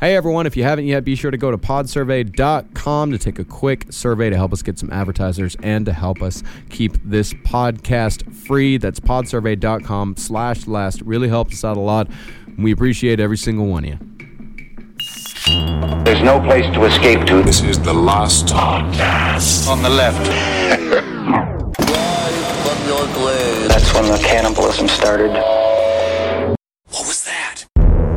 Hey, everyone, if you haven't yet, be sure to go to podsurvey.com to take a quick survey to help us get some advertisers and to help us keep this podcast free. That's podsurvey.com/last. Really helps us out a lot. We appreciate every single one of you. There's no place to escape to. This is the last podcast. On the left. That's when the cannibalism started. What was that?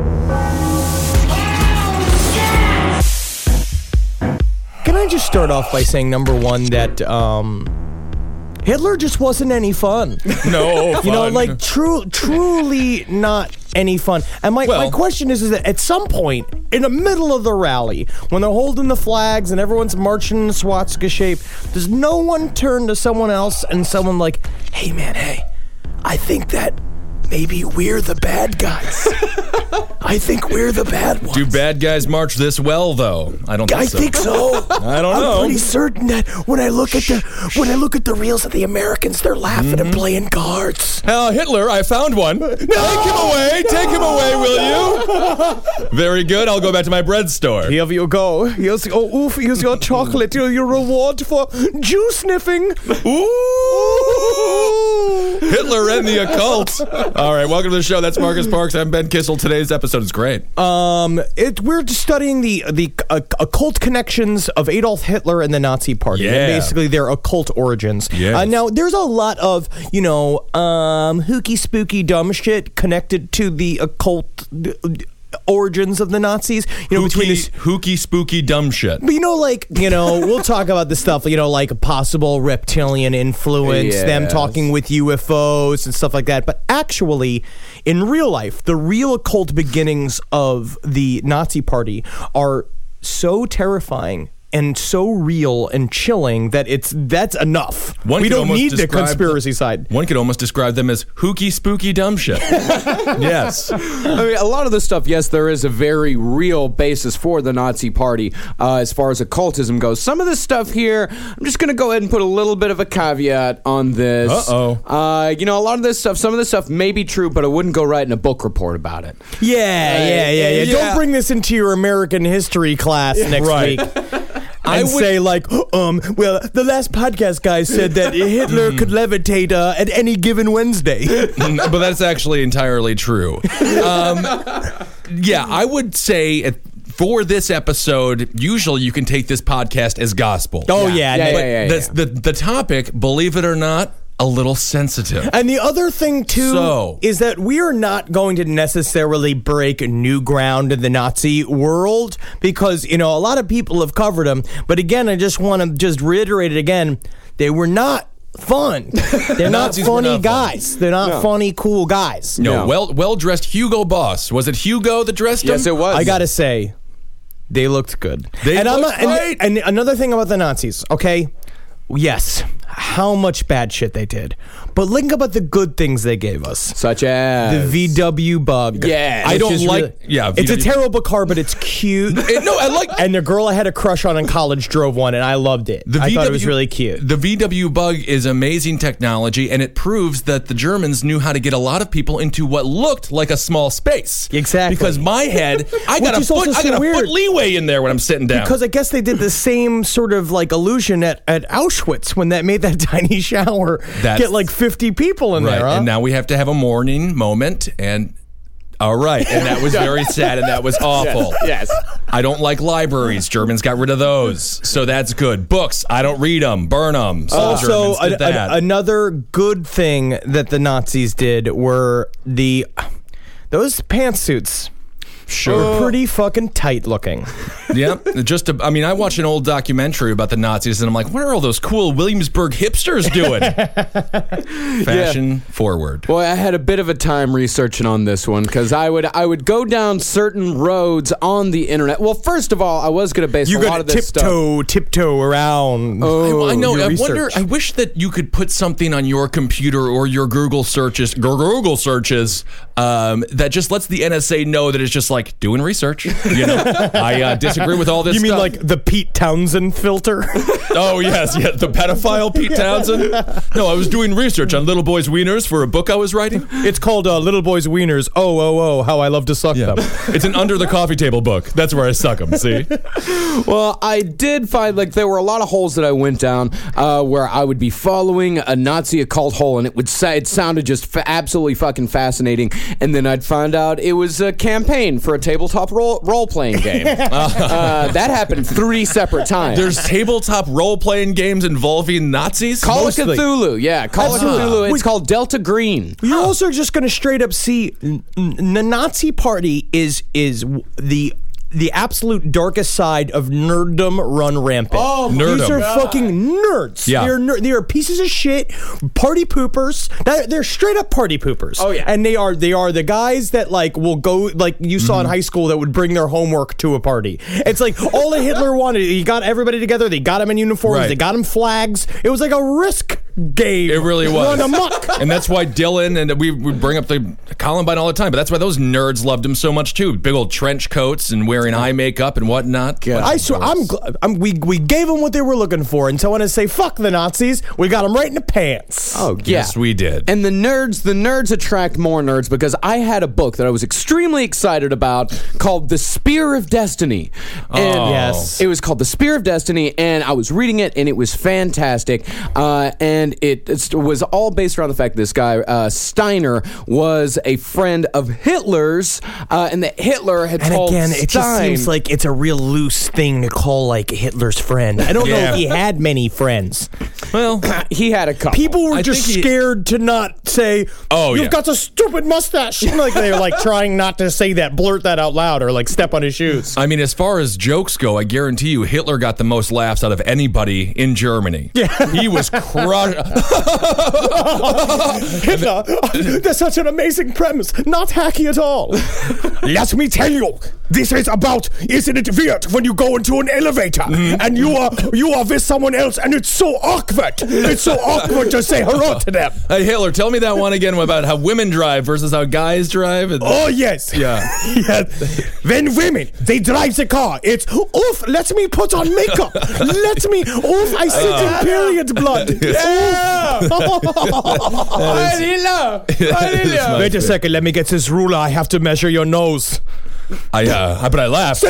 Can I just start off by saying, number one, that Hitler just wasn't any fun. No fun. You know, like truly not any fun. And my question is that at some point in the middle of the rally, when they're holding the flags and everyone's marching in swastika shape, does no one turn to someone else and someone like, hey man, hey, I think that maybe we're the bad guys. I think we're the bad ones. Do bad guys march this well, though? I don't think so. I think so. I don't know. I'm pretty certain that when I look at the reels of the Americans, they're laughing and playing cards. Hitler, I found one. No! Take him away, will you? Very good. I'll go back to my bread store. Here you go. Here's your chocolate. Your reward for Jew sniffing. Ooh! Hitler and the occult. All right, welcome to the show. That's Marcus Parks. I'm Ben Kissel. Today's episode is great. We're studying the occult connections of Adolf Hitler and the Nazi Party. Yeah. And basically their occult origins. Yes. Now, there's a lot of, hooky, spooky, dumb shit connected to the occult origins of the Nazis. Between this hooky, spooky, dumb shit. But we'll talk about this stuff, like possible reptilian influence, them talking with UFOs and stuff like that. But actually, in real life, the real occult beginnings of the Nazi Party are so terrifying and so real and chilling that that's enough. We don't need the conspiracy side. One could almost describe them as hooky, spooky, dumb shit. Yes. I mean, a lot of this stuff, yes, there is a very real basis for the Nazi Party as far as occultism goes. Some of this stuff here, I'm just going to go ahead and put a little bit of a caveat on this. Uh-oh. A lot of this stuff, some of this stuff may be true, but I wouldn't go write in a book report about it. Yeah. Don't bring this into your American history class next week. And say the last podcast guy said that Hitler could levitate at any given Wednesday. But that's actually entirely true. I would say for this episode, usually you can take this podcast as gospel. Oh, yeah. The topic, believe it or not, a little sensitive. And the other thing, too, is that we are not going to necessarily break new ground in the Nazi world because, a lot of people have covered them. But again, I just want to reiterate it again. They were not fun. They're not funny guys. They're not funny, cool guys. No. Well-dressed Hugo Boss. Was it Hugo that dressed him? Yes, it was. I got to say, they looked good. And another thing about the Nazis, okay? Yes, how much bad shit they did. But think about the good things they gave us. Such as the VW Bug. Yeah. I don't like... It's a terrible car, but it's cute. And the girl I had a crush on in college drove one, and I loved it. I thought it was really cute. The VW Bug is amazing technology, and it proves that the Germans knew how to get a lot of people into what looked like a small space. Exactly. Because my head, I got a foot leeway in there when I'm sitting down. Because I guess they did the same sort of illusion at Auschwitz when that made that tiny shower get 50 people in there. Huh? And now we have to have a mourning moment, and all right, and that was very sad, and that was awful. Yes. I don't like libraries. Germans got rid of those, so that's good. Books, I don't read them, burn them. So also, another good thing that the Nazis did were those pantsuits. Sure. Pretty fucking tight looking. Yep. I watched an old documentary about the Nazis, and I'm like, what are all those cool Williamsburg hipsters doing? Fashion forward. Boy, I had a bit of a time researching on this one because I would go down certain roads on the internet. Well, first of all, I was going to base a lot of this stuff. tiptoe around. I know. I wish that you could put something on your computer or your Google searches that just lets the NSA know that it's just like, doing research. I disagree with all this You mean stuff. like the Pete Townsend filter? Oh, yes, the pedophile Pete Townsend. No, I was doing research on little boys' wieners for a book I was writing. It's called Little Boys Wieners. Oh, how I love to suck them. It's an under the coffee table book. That's where I suck them, see? Well, I did find like there were a lot of holes that I went down where I would be following a Nazi occult hole, and it sounded just absolutely fucking fascinating. And then I'd find out it was a campaign for a tabletop role-playing game. That happened 3 separate times. There's tabletop role-playing games involving Nazis? Call Mostly. of Cthulhu, yeah. Call of Cthulhu. It's called Delta Green. You're also just going to straight up see the Nazi Party is the absolute darkest side of nerddom run rampant. Oh, nerdom. These are fucking nerds. Yeah. They are pieces of shit, party poopers. They're straight up party poopers. Oh, yeah. And they are the guys that like will go, like you saw in high school, that would bring their homework to a party. It's like all that Hitler wanted. He got everybody together. They got them in uniforms. Right. They got them flags. It was like a risk game. It really was. Run amok. And that's why Dylan, and we bring up the Columbine all the time, but that's why those nerds loved him so much too. Big old trench coats and wearing eye makeup and whatnot. I swear, we gave them what they were looking for, and so when I say fuck the Nazis, we got them right in the pants. Oh, yeah. Yes, we did. And the nerds attract more nerds because I had a book that I was extremely excited about called The Spear of Destiny. And Yes. It was called The Spear of Destiny, and I was reading it, and it was fantastic. And it was all based around the fact that this guy, Steiner, was a friend of Hitler's, and that Hitler had And told again, Stein... it just seems like it's a real loose thing to call like Hitler's friend. I don't know Yeah. if he had many friends. Well, he had a couple. People were I just think he- scared to not say, Oh, you've yeah. got a stupid mustache. Like they were like trying not to say that, blurt that out loud, or like step on his shoes. I mean, as far as jokes go, I guarantee you Hitler got the most laughs out of anybody in Germany. Yeah. He was crushed. Hitler, that's such an amazing premise. Not hacky at all. Let me tell you, this is about, isn't it weird when you go into an elevator and you are with someone else and it's so awkward. It's so awkward to say hello to them. Hey, Hitler, tell me that one again about how women drive versus how guys drive. Oh, yes. Yeah. Yes. When women, they drive the car, it's, oof, let me put on makeup. Let me, oof, I sit in period blood. Wait a second, let me get this ruler. I have to measure your nose. But I laughed.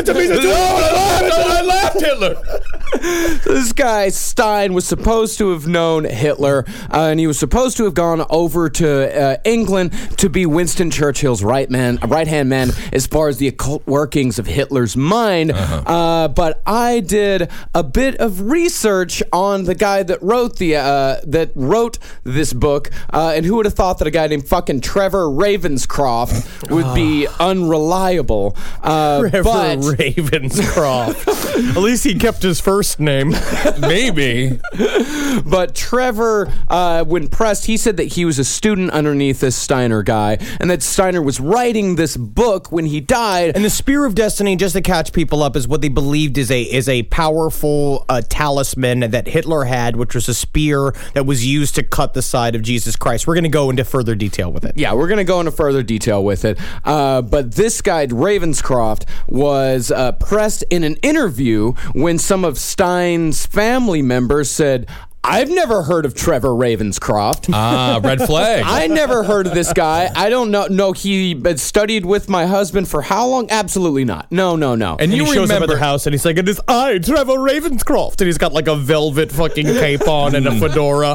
I laughed, Hitler. This guy, Stein, was supposed to have known Hitler, and he was supposed to have gone over to England to be Winston Churchill's right-hand man as far as the occult workings of Hitler's mind. But I did a bit of research on the guy that wrote this book, and who would have thought that a guy named fucking Trevor Ravenscroft would be unreliable? Trevor But Ravenscroft. At least he kept his first name. Maybe. But Trevor, when pressed, he said that he was a student underneath this Steiner guy, and that Steiner was writing this book when he died. And the Spear of Destiny, just to catch people up, is what they believed is a powerful talisman that Hitler had, which was a spear that was used to cut the side of Jesus Christ. We're going to go into further detail with it. Yeah, we're going to go into further detail with it. But this guy, Ravenscroft, was pressed in an interview when some of Stein's family members said, I've never heard of Trevor Ravenscroft. Red flag. I never heard of this guy. I don't know. No, he studied with my husband for how long? Absolutely not. No. And He you shows up at remember the house and he's like, it is I, Trevor Ravenscroft. And he's got like a velvet fucking cape on and a fedora.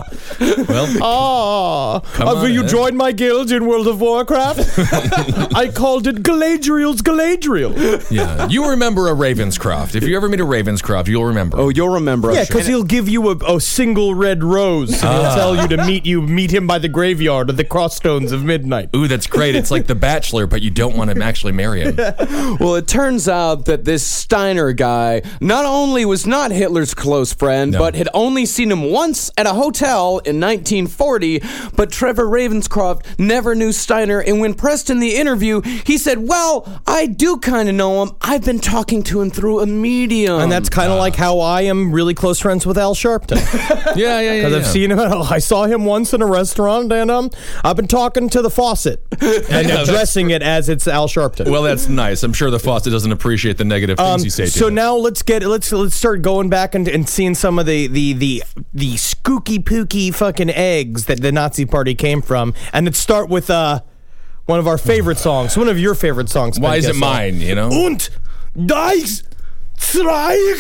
Well, Will you man. join my guild in World of Warcraft? I called it Galadriel's Galadriel. yeah. You remember a Ravenscroft. If you ever meet a Ravenscroft, you'll remember. Oh, you'll remember. Yeah, because he'll give you a single red rose and he'll tell you to meet him by the graveyard at the crossstones of midnight. Ooh, that's great. It's like The Bachelor, but you don't want to actually marry him. Well, it turns out that this Steiner guy not only was not Hitler's close friend, but had only seen him once at a hotel in 1940. But Trevor Ravenscroft never knew Steiner, and when pressed in the interview, he said, well, I do kind of know him. I've been talking to him through a medium. And that's kind of like how I am really close friends with Al Sharpton. Yeah. Because I've seen him. I saw him once in a restaurant, and I've been talking to the faucet and addressing it as it's Al Sharpton. Well, that's nice. I'm sure the faucet doesn't appreciate the negative things you say to So him. now let's start going back and seeing some of the skooky pooky fucking eggs that the Nazi Party came from, and let's start with one of our favorite songs, one of your favorite songs. Why is it mine, you know? Und das Streik.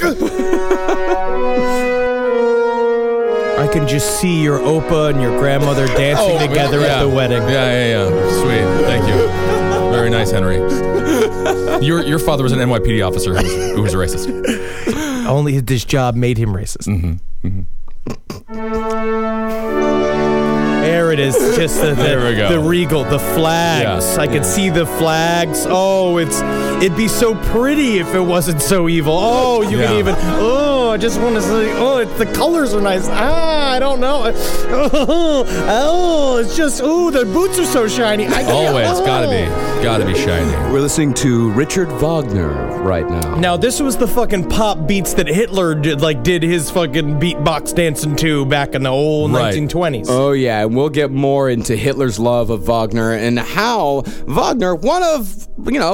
I can just see your Opa and your grandmother dancing together at the wedding. Yeah. Sweet. Thank you. Very nice, Henry. Your father was an NYPD officer who was a racist. Only this job made him racist. There it is. Just the regal, the flags. Yeah. I can see the flags. Oh, it'd be so pretty if it wasn't so evil. Oh, you can even. Oh, I just want to say. Oh, the colors are nice. I don't know. Oh, it's just. Oh, the boots are so shiny. Always gotta be shiny. We're listening to Richard Wagner right now. Now, this was the fucking pop beats that Hitler did his fucking beatbox dancing to back in the old 1920s. Oh, yeah, and we'll get more into Hitler's love of Wagner and how Wagner, one of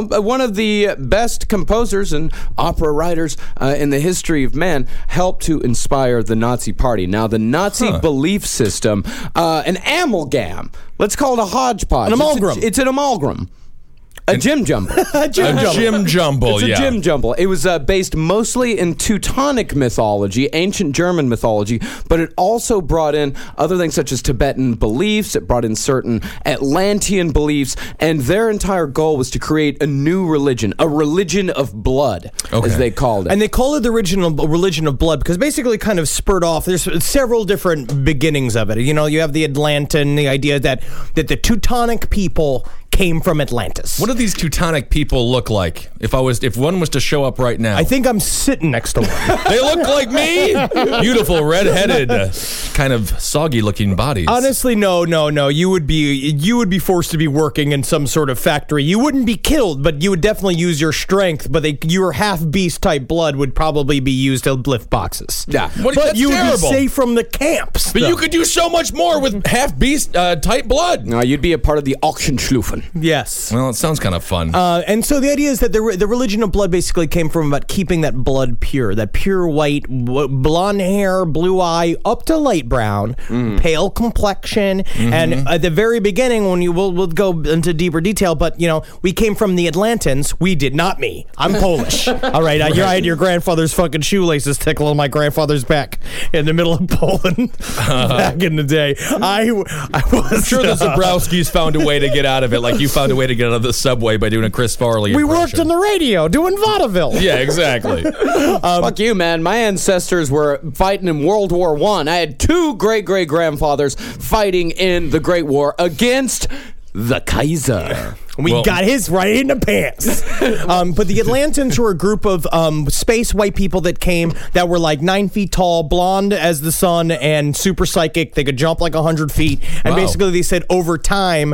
the best composers and opera writers in the history of man, helped to inspire the Nazi Party. Now, the Nazi belief system, an amalgam, let's call it a hodgepodge. An amalgam. It's an amalgam. A Jim Jumble. A Jim Jumble, It's a Jim Jumble. It was based mostly in Teutonic mythology, ancient German mythology, but it also brought in other things such as Tibetan beliefs. It brought in certain Atlantean beliefs, and their entire goal was to create a new religion, a religion of blood, as they called it. And they call it the original religion of blood because basically it kind of spurred off. There's several different beginnings of it. You know, you have the Atlantean, the idea that the Teutonic people came from Atlantis. What do these Teutonic people look like? If one was to show up right now, I think I'm sitting next to one. They look like me. Beautiful, red-headed, kind of soggy-looking bodies. Honestly, no. You would be forced to be working in some sort of factory. You wouldn't be killed, but you would definitely use your strength. But your half-beast type blood would probably be used to lift boxes. Yeah, that's you would terrible. be safe from the camps. But you could do so much more with half-beast type blood. No, you'd be a part of the Ochsenschlufen. Yes. Well, it sounds kind of fun. And so the idea is that the religion of blood basically came from about keeping that blood pure, that pure white, blonde hair, blue eye, up to light brown, pale complexion. And at the very beginning, when we'll go into deeper detail, but, we came from the Atlantans. We did, not me. I'm Polish. All right, I had your grandfather's fucking shoelaces tickling my grandfather's back in the middle of Poland back in the day. I was... I'm sure the Zabrowskis found a way to get out of it, like you found a way to get out of the subway by doing a Chris Farley We impression. worked on the radio doing vaudeville. Yeah, exactly. Fuck you, man. My ancestors were fighting in World War I. I had two great-great-grandfathers fighting in the Great War against the Kaiser. We got his right in the pants. But the Atlantans were a group of space white people that came that were like 9 feet tall, blonde as the sun, and super psychic. They could jump like 100 feet. And basically they said over time,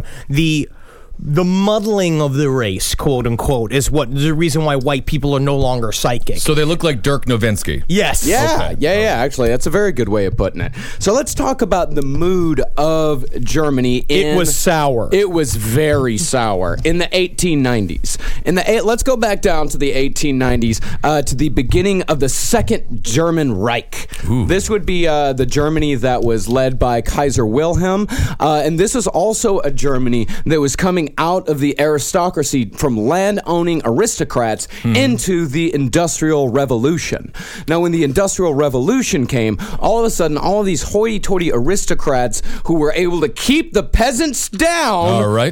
the muddling of the race, quote unquote, is what the reason why white people are no longer psychic. So they look like Dirk Nowitzki. Yes. Yeah, Okay. yeah. Actually, that's a very good way of putting it. So let's talk about the mood of Germany. It was sour. It was very sour in the 1890s. Let's go back down to the 1890s to the beginning of the Second German Reich. Ooh. This would be the Germany that was led by Kaiser Wilhelm, and this was also a Germany that was coming out of the aristocracy from land-owning aristocrats into the Industrial Revolution. Now, when the Industrial Revolution came, all of a sudden, all of these hoity-toity aristocrats who were able to keep the peasants down All right.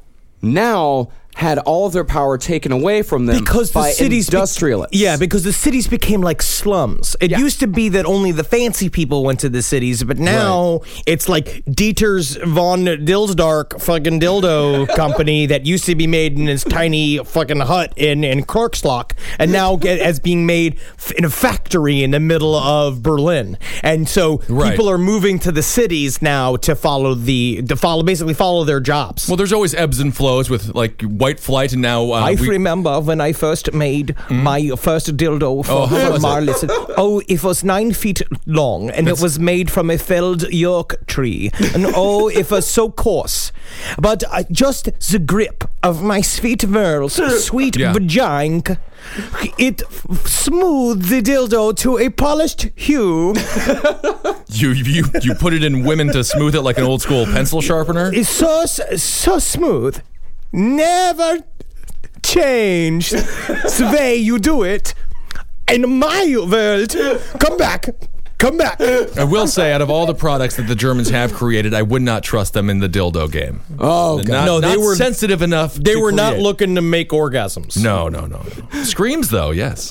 now had all of their power taken away from them because by the cities industrialists. because the cities became like slums. It used to be that only the fancy people went to the cities, but now it's like Dieter's von Dilsdark fucking dildo company that used to be made in this tiny fucking hut in Korkslock, and now as being made in a factory in the middle of Berlin. And so people are moving to the cities now to follow their jobs. Well, there's always ebbs and flows with like white flight, and now I remember when I first made my first dildo for Marlis. It was 9 feet long, and it was made from a felled york tree. And it was so coarse. But just the grip of my sweet Merle's sweet vagina, it smoothed the dildo to a polished hue. You put it in women to smooth it like an old school pencil sharpener? It's so smooth. Never change the way you do it. In my world, come back. I will say, out of all the products that the Germans have created, I would not trust them in the dildo game. Oh, God. They were sensitive enough. They were not looking to make orgasms. No. Screams, though, yes.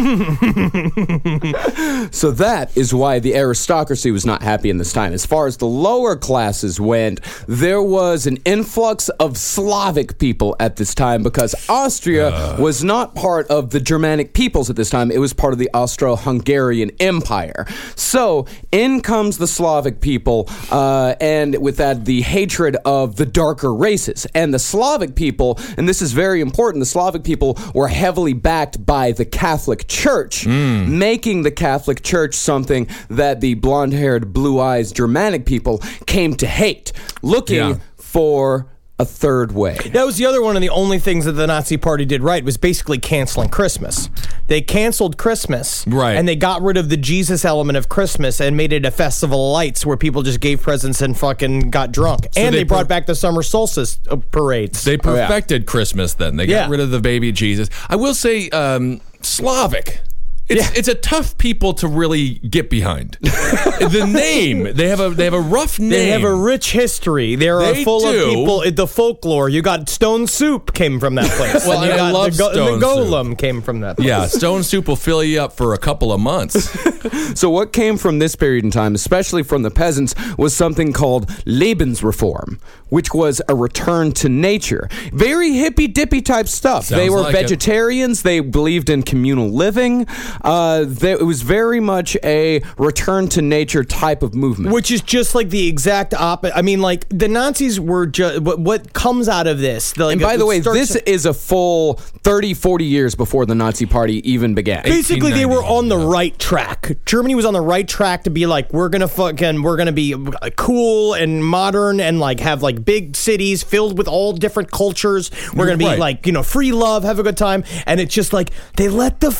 So that is why the aristocracy was not happy in this time. As far as the lower classes went, there was an influx of Slavic people at this time because Austria was not part of the Germanic peoples at this time. It was part of the Austro-Hungarian Empire. So in comes the Slavic people, and with that, the hatred of the darker races. And the Slavic people, and this is very important, the Slavic people were heavily backed by the Catholic Church, making the Catholic Church something that the blonde-haired, blue-eyed Germanic people came to hate, looking for a third way. That was the other one of the only things that the Nazi Party did right, was basically canceling Christmas. They canceled Christmas, right, and they got rid of the Jesus element of Christmas and made it a festival of lights where people just gave presents and fucking got drunk. So and they brought back the summer solstice parades. They perfected Christmas then. They got rid of the baby Jesus. I will say, Slavic. It's a tough people to really get behind. The name, they have a rough name. They have a rich history. They are full of people. The folklore. You got Stone Soup came from that place. Well, I love Stone Soup. The Golem came from that place. Yeah, Stone Soup will fill you up for a couple of months. So what came from this period in time, especially from the peasants, was something called Lebensreform, which was a return to nature. Very hippy-dippy type stuff. They were vegetarians. They believed in communal living. It was very much a return to nature type of movement. Which is just like the exact opposite. I mean, like, the Nazis were just... What comes out of this... and by the way, this is a full 30, 40 years before the Nazi Party even began. Basically, they were on the right track. Germany was on the right track to be like, we're gonna be cool and modern and like have like big cities filled with all different cultures. We're gonna be like, free love, have a good time. And it's just like, they let them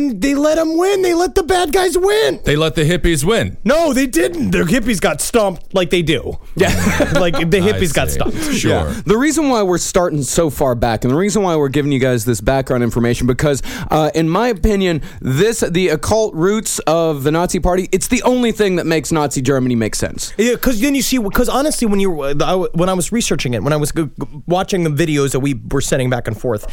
win. They let the bad guys win. They let the hippies win. No, they didn't. The hippies got stumped like they do. Yeah. Like the hippies got stumped. Sure. Yeah. The reason why we're starting so far back and the reason why we're giving you guys this background information, because in my opinion, the occult roots of the Nazi Party, it's the only thing that makes Nazi Germany make sense. Yeah, because then you see, because honestly, when I was researching it, when I was watching the videos that we were sending back and forth,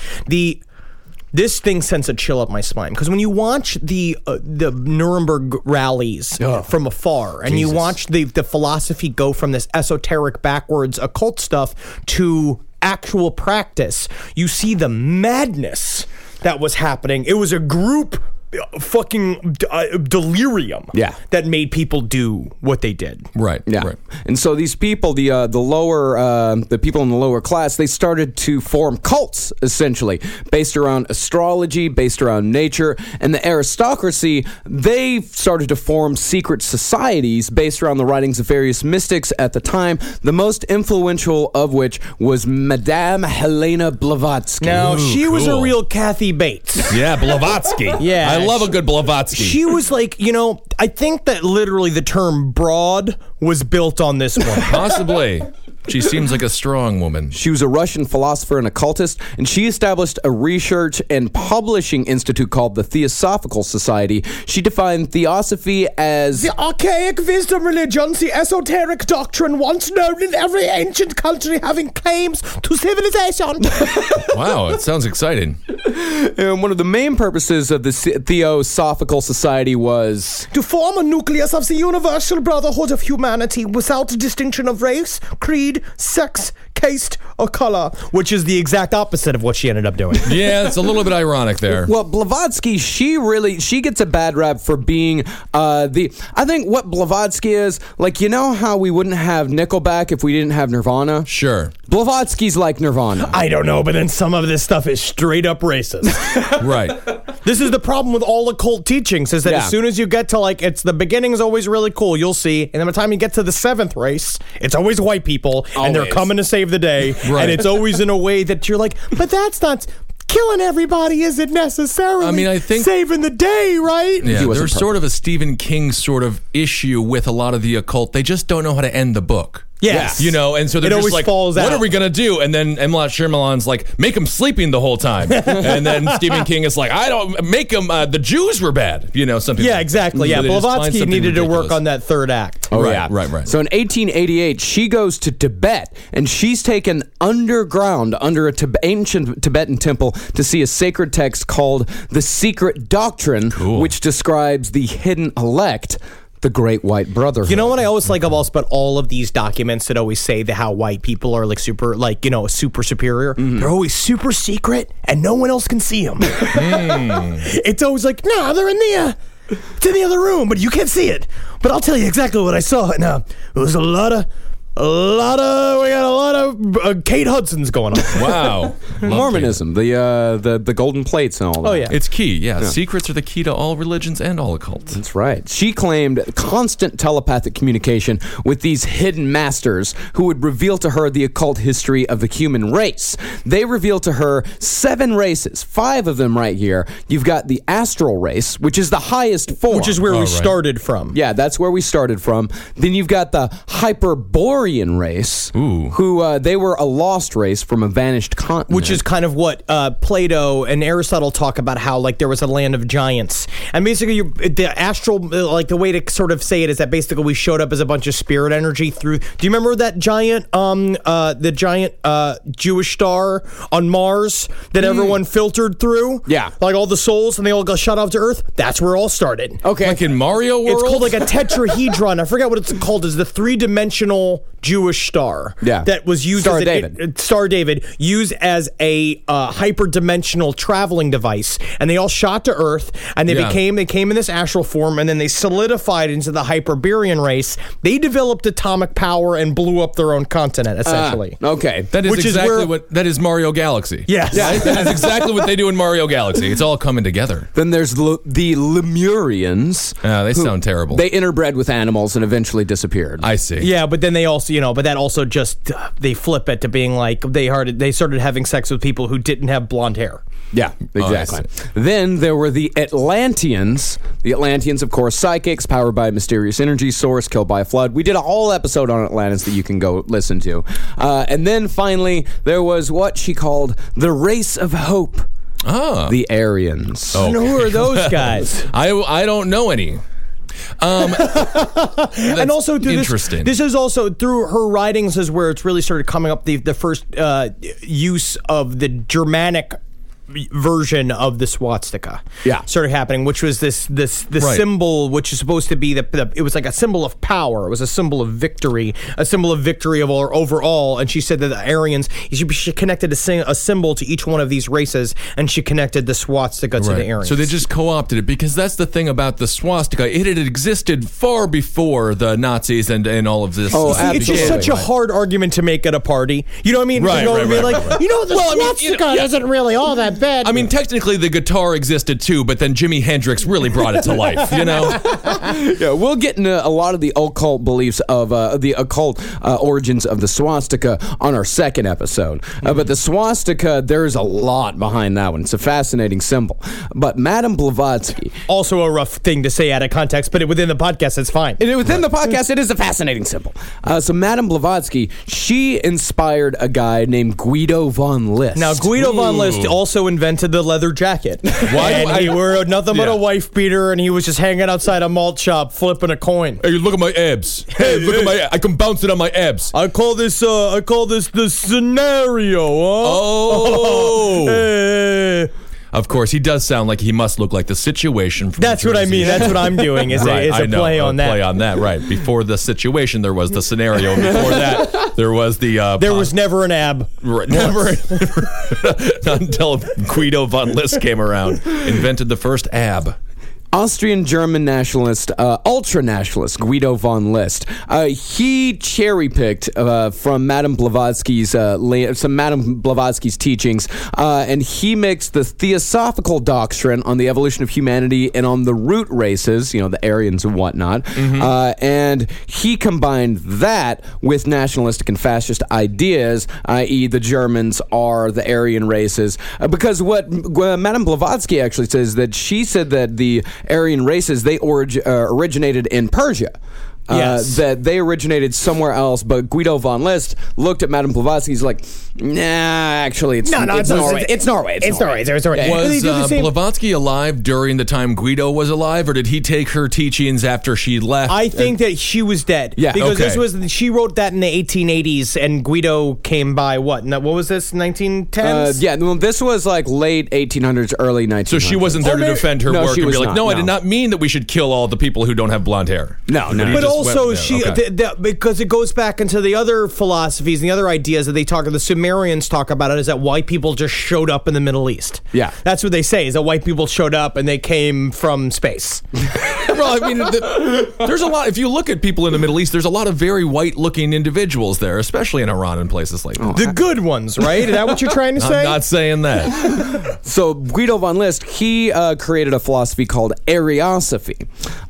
this thing sends a chill up my spine, because when you watch the Nuremberg rallies from afar, and you watch the philosophy go from this esoteric backwards occult stuff to actual practice, you see the madness that was happening. It was a group fucking delirium that made people do what they did. Right. And so these people, the people in the lower class, they started to form cults, essentially, based around astrology, based around nature. And the aristocracy, they started to form secret societies based around the writings of various mystics at the time, the most influential of which was Madame Helena Blavatsky. Now, she was a real Kathy Bates. Yeah, Blavatsky. Yeah. I love a good Blavatsky. She was like, I think that literally the term broad was built on this one. Possibly. She seems like a strong woman. She was a Russian philosopher and occultist, and she established a research and publishing institute called the Theosophical Society. She defined theosophy as the archaic wisdom religion, the esoteric doctrine once known in every ancient country having claims to civilization. Wow, it sounds exciting. And one of the main purposes of the Theosophical Society was to form a nucleus of the universal brotherhood of humanity without distinction of race, creed, sex, taste, or color, which is the exact opposite of what she ended up doing. Yeah, it's a little bit ironic there. Well, Blavatsky, she gets a bad rap for being I think what Blavatsky is, like, you know how we wouldn't have Nickelback if we didn't have Nirvana? Sure. Blavatsky's like Nirvana. I don't know, but then some of this stuff is straight up racist. Right. This is the problem with all occult teachings, is that Yeah. as soon as you get to, like, it's the beginning is always really cool, you'll see, and then by the time you get to the seventh race, it's always white people, and they're Always. coming to save the day, Right. and it's always in a way that you're like, but that's not... Killing everybody isn't necessarily I mean, I think- saving the day, right? Yeah, He wasn't there's sort of a Stephen King sort of issue with a lot of the occult. They just don't know how to end the book. Yes. You know, and so they're It just always like, falls what out. are we going to do? And then M. Night Shyamalan's like, make them sleeping the whole time. And then Stephen King is like, I don't, make them, the Jews were bad. You know, something. Yeah, exactly. Yeah, They just find Blavatsky something needed to ridiculous. work on that third act. Oh, Right, yeah. right. So in 1888, she goes to Tibet, and she's taken underground under a ancient Tibetan temple to see a sacred text called The Secret Doctrine, which describes the hidden elect, the Great White Brotherhood. You know what I always like about all of these documents that always say that how white people are like super, like, you know, super superior? They're always super secret and no one else can see them. It's always like, no, they're in the, it's in the other room, but you can't see it. But I'll tell you exactly what I saw. And it was we got a lot of Kate Hudson's going on. Wow. Mormonism, the golden plates and all that. Oh, yeah. It's key. Yeah. Secrets are the key to all religions and all occults. That's right. She claimed constant telepathic communication with these hidden masters who would reveal to her the occult history of the human race. They revealed to her 7 races, 5 of them right here. You've got the astral race, which is the highest form. Which is where we right. started from. Yeah, that's where we started from. Then you've got the Hyperborean race, who they were a lost race from a vanished continent. Which is kind of what Plato and Aristotle talk about, how like there was a land of giants, and basically the astral, like the way to sort of say it is that basically we showed up as a bunch of spirit energy through. Do you remember that giant, the giant Jewish star on Mars that everyone filtered through? Yeah. like all the souls, and they all got shot off to Earth. That's where it all started. okay. Like in Mario World? It's called like a tetrahedron. I forget what it's called. Is the 3-dimensional Jewish star? Yeah. that was used Star as David. Star David, used as a hyperdimensional traveling device, and they all shot to Earth, and they came in this astral form, and then they solidified into the Hyperborean race. They developed atomic power and blew up their own continent, essentially. Okay. That is Which is exactly where- that is Mario Galaxy. Yes. Right? That is exactly what they do in Mario Galaxy. It's all coming together. Then there's the Lemurians. They sound terrible. They interbred with animals and eventually disappeared. I see. Yeah, but then they also, but that also just they flip it to being like they started having sex with people who didn't have blonde hair. Yeah, exactly. Then there were the Atlanteans. The Atlanteans, of course, psychics, powered by a mysterious energy source, killed by a flood. We did a whole episode on Atlantis that you can go listen to. And then finally, there was what she called the race of hope. The Aryans. And who are those guys? I don't know any. And also through interesting. This is also through her writings is where it's really started coming up the first use of the Germanic version of the swastika. Yeah. started happening, which was this Right. symbol, which is supposed to be it was like a symbol of power. It was a symbol of victory, over all. And she said that the Aryans, she connected a symbol to each one of these races, and she connected the swastika to the Aryans. So they just co-opted it, because that's the thing about the swastika. It had existed far before the Nazis and all of this. Oh, See, it's just absolutely. such a hard argument to make at a party. You know what I mean? Right, you know what I mean? right, Like, right. the Well, I mean, swastika isn't really all that bad. I mean, technically the guitar existed too, but then Jimi Hendrix really brought it to life, you know? Yeah, we'll get into a lot of the occult beliefs of the occult origins of the swastika on our second episode. But the swastika, there's a lot behind that one. It's a fascinating symbol. But Madame Blavatsky, also a rough thing to say out of context, but within the podcast, it's fine. and within the podcast, it is a fascinating symbol. So Madame Blavatsky, she inspired a guy named Guido von List. Now, Guido von List also invented the leather jacket. Why And do I- he wore nothing but Yeah. a wife beater, and he was just hanging outside a malt shop flipping a coin. Hey, look at my abs. Hey, look at my, I can bounce it on my abs. I call this the scenario. Huh? Oh. Hey. Of course, he does sound like he must look like the Situation from That's what I mean. That's what I'm doing. Is a play on that. Play on that, right? Before the Situation, there was the scenario. Before that, there was the. There was never an ab. Right, never. Not until Guido von List came around, invented the first ab. Austrian-German nationalist, ultra-nationalist Guido von List. He cherry-picked from Madame Blavatsky's some Madame Blavatsky's teachings, and he mixed the theosophical doctrine on the evolution of humanity and on the root races, the Aryans and whatnot, and he combined that with nationalistic and fascist ideas, i.e. the Germans are the Aryan races, because what Madame Blavatsky actually says that she said that the Aryan races, they originated in Persia. Yes. That they originated somewhere else, but Guido von List looked at Madame Blavatsky. He's like, nah, actually, it's Norway. It's Norway. It's Norway. Was Blavatsky alive during the time Guido was alive, or did he take her teachings after she left? I think that she was dead. Yeah, because she wrote that in the 1880s, and Guido came by what was this, 1910s? Yeah, well, this was like late 1800s, early 1900s. So she wasn't there to defend her work and be like, I did not mean that we should kill all the people who don't have blonde hair. No. But also, because it goes back into the other philosophies and the other ideas that the Sumerians talk about it, is that white people just showed up in the Middle East. Yeah. That's what they say, is that white people showed up and they came from space. Well, I mean, there's a lot. If you look at people in the Middle East, there's a lot of very white-looking individuals there, especially in Iran and places like that. The good ones, right? Is that what you're trying to say? I'm not saying that. So Guido von List, he created a philosophy called Ariosophy,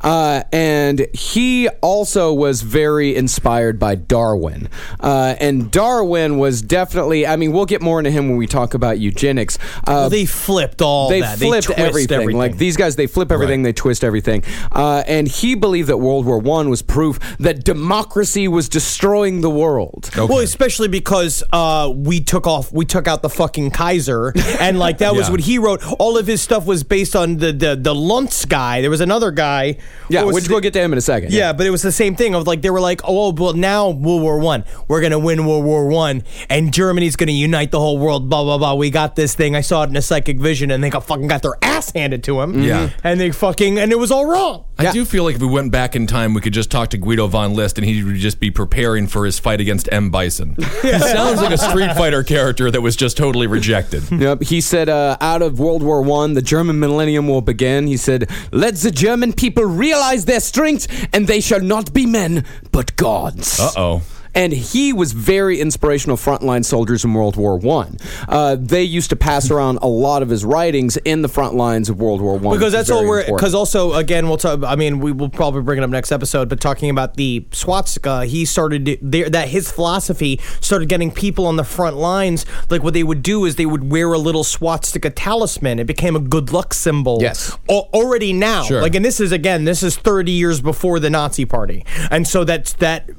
and he also was very inspired by Darwin. And Darwin was definitely, we'll get more into him when we talk about eugenics. They flipped all that. They flipped everything. Like these guys, they flip everything, they twist everything. And he believed that World War I was proof that democracy was destroying the world. Okay. Well, especially because we took out the fucking Kaiser, and like that was what he wrote. All of his stuff was based on the Luntz guy. There was another guy. Yeah, which we'll get to him in a second. Yeah, but it was the same thing of like they were like, oh well, now World War I, we're gonna win World War I, and Germany's gonna unite the whole world. Blah blah blah. We got this thing. I saw it in a psychic vision, and they got their ass handed to him. Yeah, and it was all wrong. I do feel like if we went back in time, we could just talk to Guido von List, and he would just be preparing for his fight against M. Bison. He sounds like a Street Fighter character that was just totally rejected. Yep. He said, out of World War I, the German millennium will begin. He said, let the German people realize their strength, and they shall not be men, but gods. Uh-oh. And he was very inspirational frontline soldiers in World War I. They used to pass around a lot of his writings in the front lines of World War I. Because that's all because also, again, we'll talk, we will probably bring it up next episode, but talking about the swastika, he started, his philosophy started getting people on the front lines, like what they would do is they would wear a little swastika talisman. It became a good luck symbol. Yes. Already now. Sure. Like, and this is 30 years before the Nazi Party. And so it's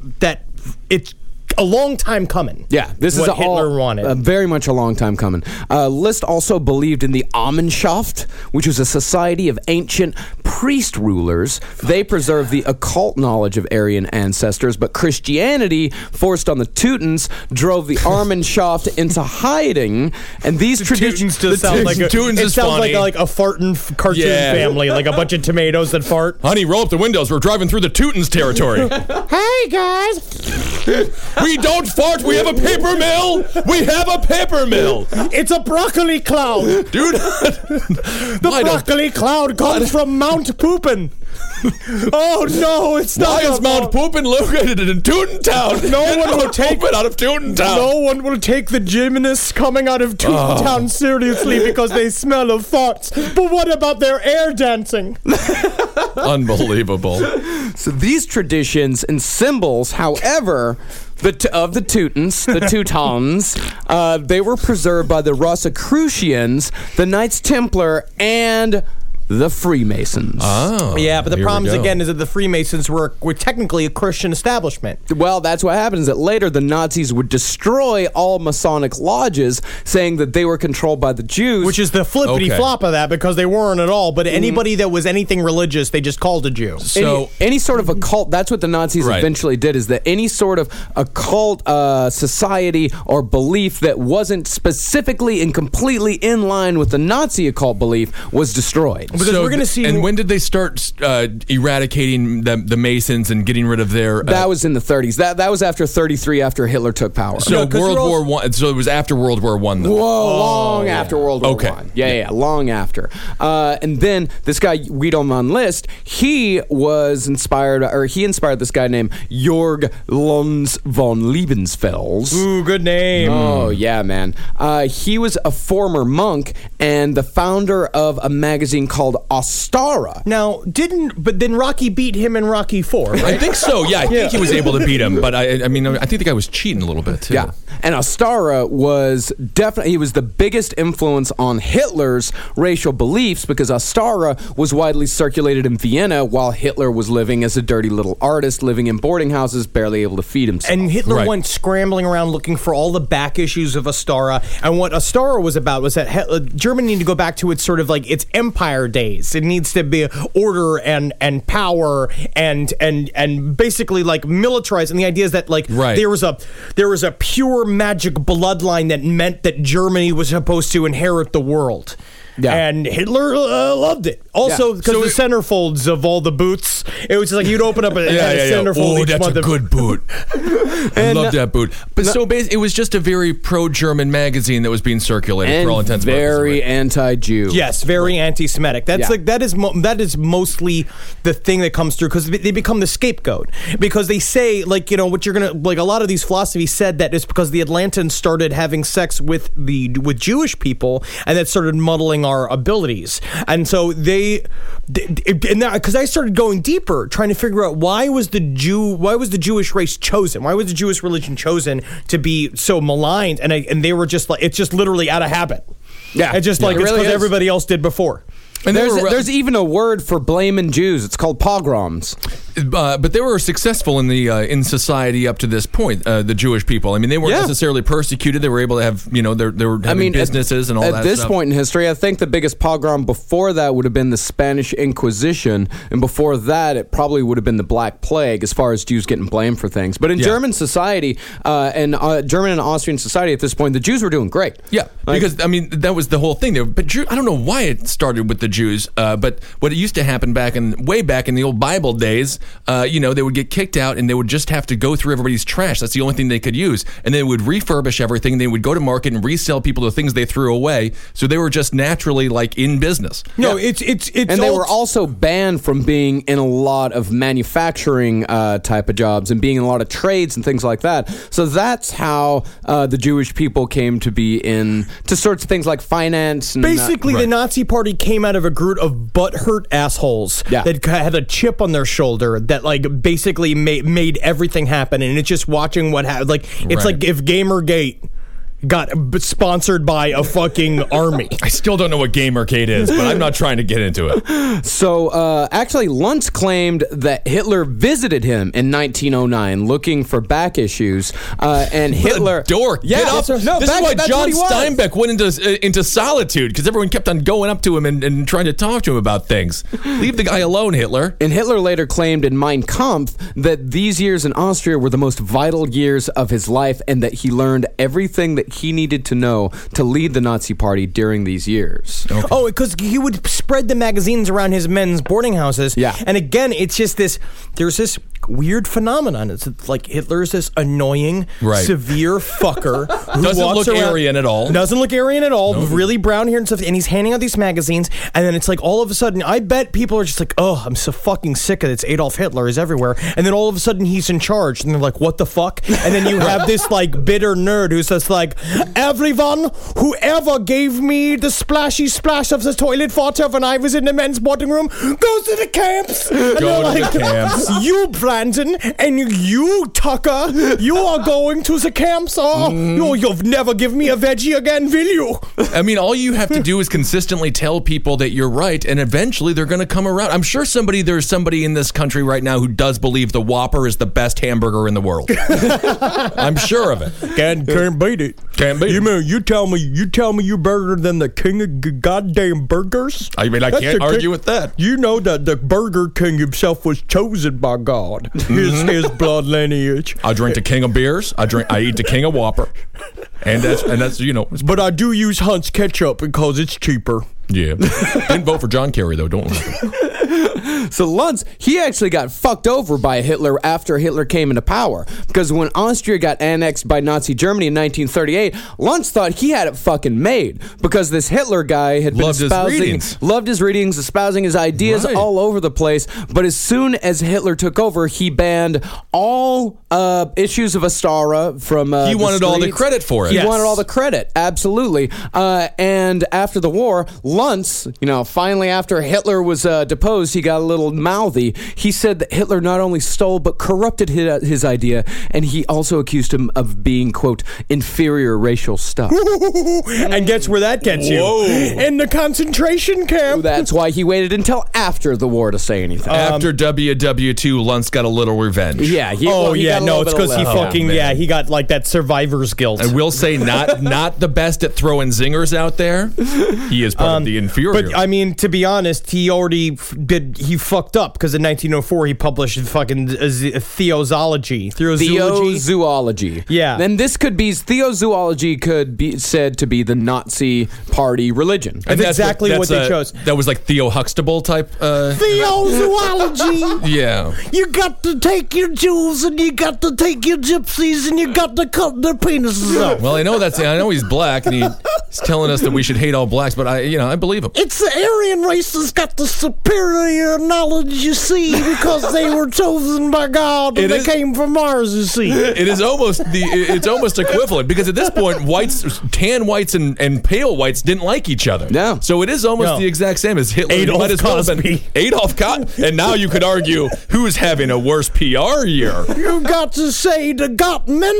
a long time coming. Yeah, this is Hitler wanted. Very much a long time coming. List also believed in the Amenschaft, which was a society of ancient priest rulers. They preserved the occult knowledge of Aryan ancestors, but Christianity, forced on the Teutons, drove the Amenschaft into hiding. And these traditions sound like a farting cartoon family, like a bunch of tomatoes that fart. Honey, roll up the windows. We're driving through the Teutons territory. Hey guys. We don't fart. We have a paper mill. We have a paper mill. It's a broccoli cloud. Dude. The broccoli cloud comes from Mount Poopin. Oh no, it's not. Why is Mount Poopin located in Teutontown? No one will take it out of Teutontown. No one will take the gymnasts coming out of Teutontown seriously because they smell of farts. But what about their air dancing? Unbelievable. So these traditions and symbols, however, of the Teutons, they were preserved by the Rosicrucians, the Knights Templar, and the Freemasons. Oh, Yeah, but the here we problem go. again is that the Freemasons were technically a Christian establishment. Well, that's what happens. That later the Nazis would destroy all Masonic lodges, saying that they were controlled by the Jews. Which is the flippity flop of that, because they weren't at all. But anybody that was anything religious, they just called a Jew. So any sort of occult, that's what the Nazis Right. eventually did, is that any sort of occult society or belief that wasn't specifically and completely in line with the Nazi occult belief was destroyed. Because we're going to see. And when did they start eradicating the Masons and getting rid of their? That was in the 30s. That was after 33, after Hitler took power. So World War One. So it was after World War One, though. Whoa, long after World War Okay. One. Yeah, long after. And then this guy, Guido von List, he inspired this guy named Jörg Lons von Liebensfels. Ooh, good name. Oh, yeah, man. He was a former monk and the founder of a magazine called Ostara. Now, but then Rocky beat him in Rocky 4, right? I think so. Yeah, I think he was able to beat him, but I mean, I think the guy was cheating a little bit too. Yeah. And Ostara was he was the biggest influence on Hitler's racial beliefs, because Ostara was widely circulated in Vienna while Hitler was living as a dirty little artist, living in boarding houses, barely able to feed himself. And Hitler Right. went scrambling around looking for all the back issues of Ostara. And what Ostara was about was that Germany needed to go back to its sort of like its empire days. It needs to be order and power and basically like militarized. And the idea is that like Right. there was a pure magic bloodline that meant that Germany was supposed to inherit the world. Yeah. And Hitler loved it. Also, Yeah. because the centerfolds of all the boots, it was like you'd open up a centerfold Oh, each that's month. a good boot. I love that boot. But so basically, it was just a very pro-German magazine that was being circulated and for all intents and very purposes. anti-Jew. Yes, very anti-Semitic. That's Yeah. like that is mostly the thing that comes through, because they become the scapegoat, because they say like, you know, what you're gonna like, a lot of these philosophies said that it's because the Atlantans started having sex with Jewish people, and that started muddling our abilities. And so because I started going deeper, trying to figure out why was the Jewish race chosen? Why was the Jewish religion chosen to be so maligned? And they were just like, it's just literally out of habit. Yeah. It's just Yeah, like it it's really because is. everybody else did before. And There's even a word for blaming Jews. It's called pogroms. but they were successful in society up to this point. The Jewish people. I mean, they weren't Yeah. necessarily persecuted. They were able to have, they were having businesses and all that. At this stuff. point in history, I think the biggest pogrom before that would have been the Spanish Inquisition, and before that, it probably would have been the Black Plague, as far as Jews getting blamed for things. But in German society, and German and Austrian society at this point, the Jews were doing great. Yeah, because I mean that was the whole thing there. But I don't know why it started with the Jews, but what it used to happen way back in the old Bible days, they would get kicked out and they would just have to go through everybody's trash. That's the only thing they could use, and they would refurbish everything. They would go to market and resell people the things they threw away. So they were just naturally like in business. No, it's And they were also banned from being in a lot of manufacturing type of jobs and being in a lot of trades and things like that. So that's how the Jewish people came to be into sorts of things like finance. And, basically Right. the Nazi Party came out of a group of butthurt assholes that had a chip on their shoulder that like basically made everything happen, and it's just watching what happened. Like it's Right. like if Gamergate got sponsored by a fucking army. I still don't know what Gamergate is, but I'm not trying to get into it. So, actually, Luntz claimed that Hitler visited him in 1909 looking for back issues, and Hitler... Dork. Yeah, Get up. this is why John Steinbeck went into solitude, because everyone kept on going up to him and trying to talk to him about things. Leave the guy alone, Hitler. And Hitler later claimed in Mein Kampf that these years in Austria were the most vital years of his life, and that he learned everything that he needed to know to lead the Nazi Party during these years. Okay. Oh, because he would spread the magazines around his men's boarding houses. Yeah. And again, it's just there's this weird phenomenon. It's like Hitler's this annoying, severe fucker who Doesn't walks look around, Aryan at all. Doesn't look Aryan at all. Really brown hair and stuff. And he's handing out these magazines. And then it's like all of a sudden, I bet people are just like, oh, I'm so fucking sick of it. It's Adolf Hitler is everywhere. And then all of a sudden he's in charge. And they're like, what the fuck? And then you have this like bitter nerd who's just like, like, everyone who ever gave me the splashy splash of the toilet water when I was in the men's boarding room goes to the camps. And Go they're to like, the camps. You, Brandon, and you, Tucker, you are going to the camps. Oh, you'll never give me a veggie again, will you? I mean, all you have to do is consistently tell people that you're right, and eventually they're going to come around. I'm sure there's somebody in this country right now who does believe the Whopper is the best hamburger in the world. I'm sure of it. Can't beat it. Can't beat it. You tell me you're better than the king of goddamn burgers? I mean, I That's can't the argue king. with that. You know that the Burger King himself was chosen by God. His blood lineage. I drink the king of beers. I eat the king of Whopper. And that's But I do use Hunt's ketchup because it's cheaper. Yeah. Didn't vote for John Kerry, though. Don't worry. So Luntz, he actually got fucked over by Hitler after Hitler came into power. Because when Austria got annexed by Nazi Germany in 1938, Luntz thought he had it fucking made. Because this Hitler guy had been loved his readings, espousing his ideas all over the place. But as soon as Hitler took over, he banned all issues of Astara from He wanted all the credit for it. He wanted all the credit, absolutely. And after the war, Luntz, finally after Hitler was deposed, he got a little mouthy. He said that Hitler not only stole but corrupted his idea, and he also accused him of being, quote, inferior racial stuff. And guess where that gets you? Whoa. In the concentration camp. That's why he waited until after the war to say anything. After WW2, Luntz got a little revenge. Yeah. It's because he got like that survivor's guilt. I will say not the best at throwing zingers out there. He is part of the inferior. But I mean, to be honest, he already he fucked up because in 1904 he published fucking Theozoology. Theozoology. Yeah. Then Theozoology could be said to be the Nazi party religion. That's exactly what they chose. That was like Theo Huxtable type. Theozoology. Yeah. You got to take your Jews and you got to take your gypsies and you got to cut their penises off. Well, I know he's black and he's telling us that we should hate all blacks, but I believe him. It's the Aryan race that's got the superior knowledge, you see, because they were chosen by God and they came from Mars, you see. It is it's almost equivalent because at this point, tan whites and pale whites didn't like each other. No. So it is almost the exact same as Hitler. Adolf Cosby. Adolf Cosby. And now you could argue who's having a worse PR year. You got to say the God men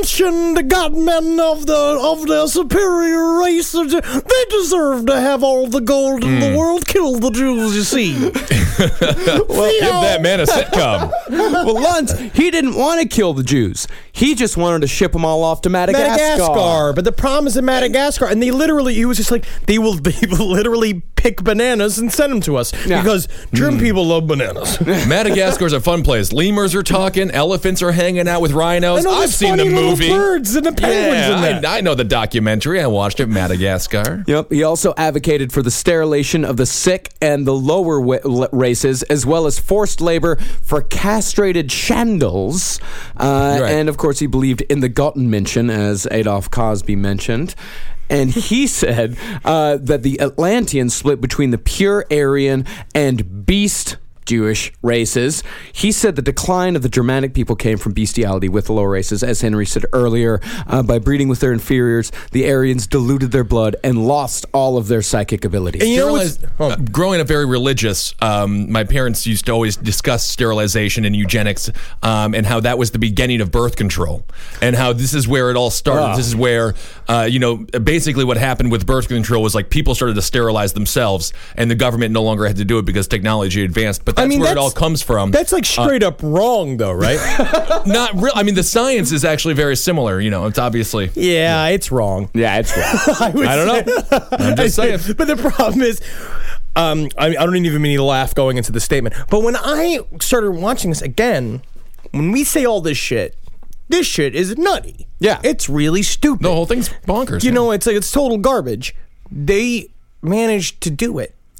of the superior race. They deserve to have all the gold in the world. Kill the Jews, you see. Well, give that man a sitcom. Well, Luntz, he didn't want to kill the Jews. He just wanted to ship them all off to Madagascar. But the problem is in Madagascar, and he was just like, they will literally pick bananas and send them to us because German people love bananas. Madagascar's a fun place. Lemurs are talking, elephants are hanging out with rhinos. I've seen the movie. Birds and the penguins in that. I know the documentary. I watched it. Madagascar. Yep. He also advocated for the sterilization of the sick and the lower races, as well as forced labor for castrated shandals. And of course, he believed in the Gottenmenschen, as Adolf Cosby mentioned. And he said that the Atlanteans split between the pure Aryan and beast Jewish races. He said the decline of the Germanic people came from bestiality with the lower races. As Henry said earlier, by breeding with their inferiors, the Aryans diluted their blood and lost all of their psychic abilities. And growing up very religious, my parents used to always discuss sterilization and eugenics and how that was the beginning of birth control and how this is where it all started. This is where, basically what happened with birth control was like people started to sterilize themselves and the government no longer had to do it because technology advanced. But that's where it all comes from. That's like straight up wrong, though, right? Not real. I mean, the science is actually very similar. It's obviously. Yeah, it's wrong. Yeah, it's wrong. I don't know. I'm just saying. But the problem is, I don't even mean to laugh going into the statement. But when I started watching this again, when we say all this shit is nutty. Yeah, it's really stupid. The whole thing's bonkers. It's total garbage. They managed to do it. Yeah.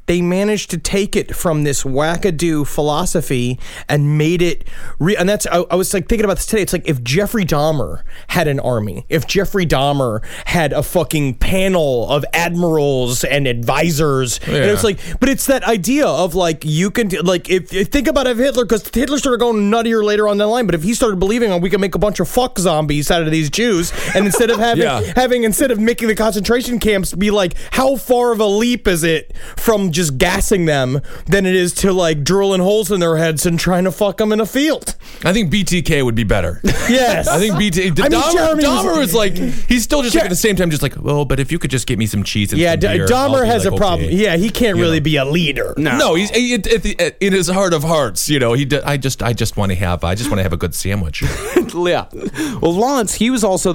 they managed to take it from this wackadoo philosophy and made it and that's I was like thinking about this today. It's like if Jeffrey Dahmer had an army, if Jeffrey Dahmer had a fucking panel of admirals and advisors, and it's like, but it's that idea of like you can like if think about if Hitler, because Hitler started going nuttier later on the line, but if he started believing we can make a bunch of fuck zombies out of these Jews, and instead of having instead of making the concentration camps be like, how far of a leap is it from just gassing them than it is to like drilling holes in their heads and trying to fuck them in a field? I think BTK would be better. Yes. I think Dahmer is like, he's still just like at the same time just like, well, but if you could just get me some cheese and some beer, Dahmer has like, a problem. okay. Yeah, he can't really be a leader. No, he's in his heart of hearts, you know, I just want to have a good sandwich. Yeah. Well, Luntz, he was also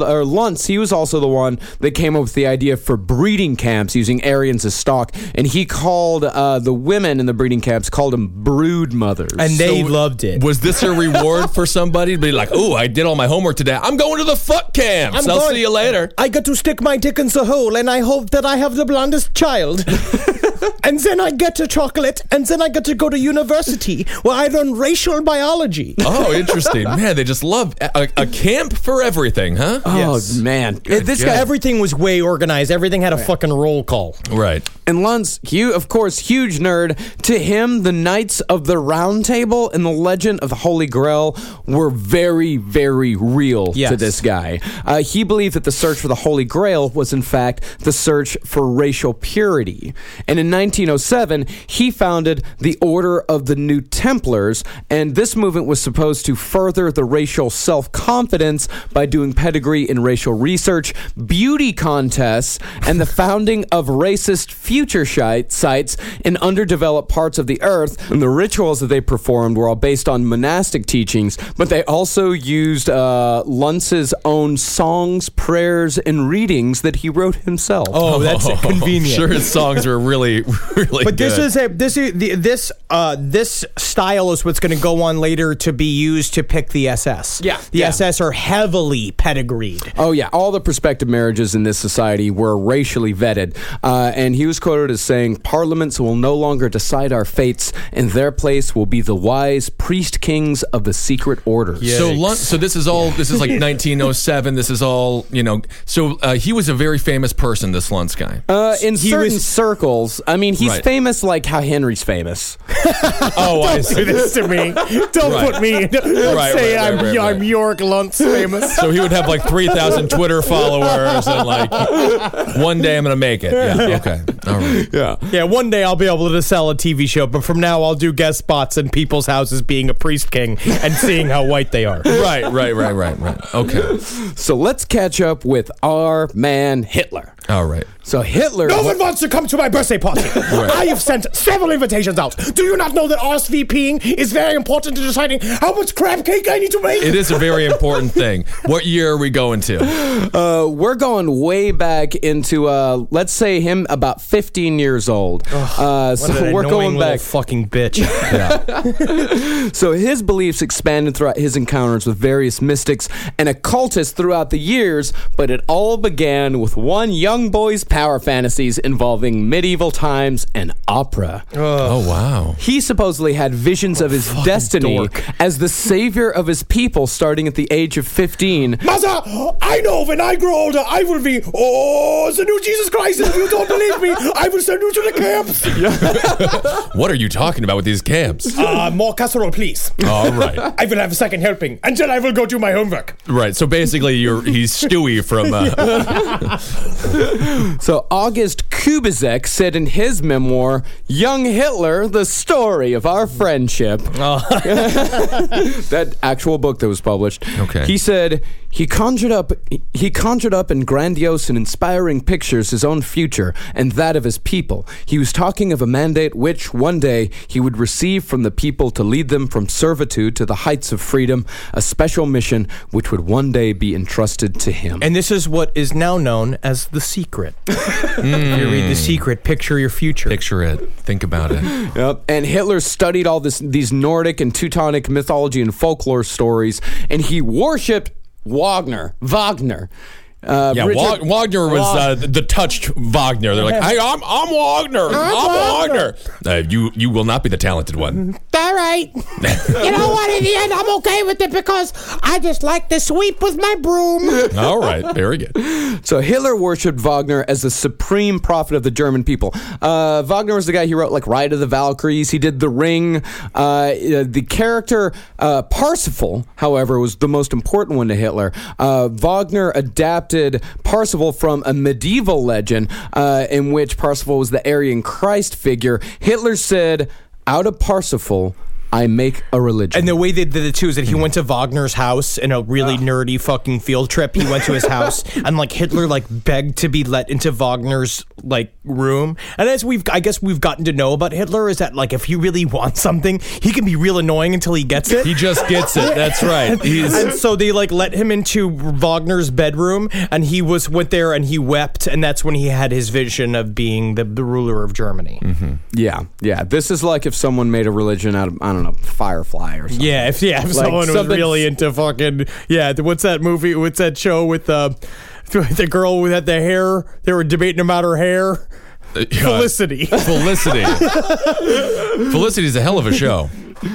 the one that came up with the idea for breeding camps using Aryans as stock, and he called the women in the breeding camps called them brood mothers, and they loved it. Was this a reward for somebody to be like, oh, I did all my homework today, I'm going to the fuck camps, I'll see you later. I got to stick my dick in the hole, and I hope that I have the blondest child. And then I get a chocolate, and then I get to go to university where I learn racial biology. Oh, interesting. Man, they just love a camp for everything, huh? Oh, man. Everything was way organized. Everything had a fucking roll call. Right. And Luntz, of course, huge nerd. To him, the Knights of the Round Table and the legend of the Holy Grail were very, very real to this guy. He believed that the search for the Holy Grail was, in fact, the search for racial purity. And in 1907, he founded the Order of the New Templars, and this movement was supposed to further the racial self-confidence by doing pedigree in racial research, beauty contests, and the founding of racist future sites in underdeveloped parts of the earth. And the rituals that they performed were all based on monastic teachings, but they also used Luntz's own songs, prayers, and readings that he wrote himself. Oh, that's convenient. I'm sure his songs were really but good. This style is what's going to go on later to be used to pick the SS. Yeah. The SS are heavily pedigreed. Oh, yeah. All the prospective marriages in this society were racially vetted. And he was quoted as saying, "Parliaments will no longer decide our fates. In their place will be the wise priest kings of the secret orders." So this is like 1907. This is all, you know. So he was a very famous person, this Luntz guy. In certain circles. I mean, he's famous like how Henry's famous. Oh, I see. Do this to me. Don't put me. Don't say I'm York Luntz famous. So he would have like 3,000 Twitter followers, and like one day I'm gonna make it. Yeah. Okay. All right. Yeah. One day I'll be able to sell a TV show, but from now I'll do guest spots in people's houses, being a priest king and seeing how white they are. Right. Okay. So let's catch up with our man Hitler. All right. So Hitler... No one wants to come to my birthday party. Right. I have sent several invitations out. Do you not know that RSVPing is very important to deciding how much crab cake I need to make? It is a very important thing. What year are we going to? We're going way back into, let's say him about 15 years old. So we're going back. Fucking bitch. Yeah. So his beliefs expanded throughout his encounters with various mystics and occultists throughout the years, but it all began with one young boy's power fantasies involving medieval times and opera. Oh, wow. He supposedly had visions of his destiny as the savior of his people starting at the age of 15. Mother, I know when I grow older, I will be, the new Jesus Christ, and if you don't believe me, I will send you to the camps. What are you talking about with these camps? More casserole, please. All right. I will have a second helping, and then I will go do my homework. Right, so basically he's Stewie from... So August Kubizek said in his memoir, Young Hitler, the story of our friendship. That actual book that was published. Okay. He said he conjured up in grandiose and inspiring pictures his own future and that of his people. He was talking of a mandate which one day he would receive from the people to lead them from servitude to the heights of freedom, a special mission which would one day be entrusted to him. And this is what is now known as The Secret. You read The Secret, picture your future. Picture it. Think about it. Yep. And Hitler studied all these Nordic and Teutonic mythology and folklore stories, and he worshipped Wagner. Wagner was the touched Wagner. They're like, hey, I'm Wagner. I'm Wagner. You will not be the talented one. All right. You know what? In the end, I'm okay with it because I just like to sweep with my broom. All right. Very good. So Hitler worshipped Wagner as the supreme prophet of the German people. Wagner was the guy who wrote like Ride of the Valkyries. He did The Ring. The character Parsifal, however, was the most important one to Hitler. Wagner adapted Parsifal from a medieval legend in which Parsifal was the Aryan Christ figure. Hitler said, out of Parsifal, I make a religion. And the way they did it too is that he went to Wagner's house in a really nerdy fucking field trip. He went to his house and like Hitler like begged to be let into Wagner's like room. And as I guess we've gotten to know about Hitler is that like if he really wants something, he can be real annoying until he gets it. He just gets it. That's right. And so they like let him into Wagner's bedroom and he went there and he wept, and that's when he had his vision of being the ruler of Germany. Mm-hmm. Yeah. This is like if someone made a religion out of, I don't know, Firefly or something. Yeah, if like someone was really into fucking what's that movie? What's that show with the girl who had the hair? They were debating about her hair. Felicity. Felicity is a hell of a show.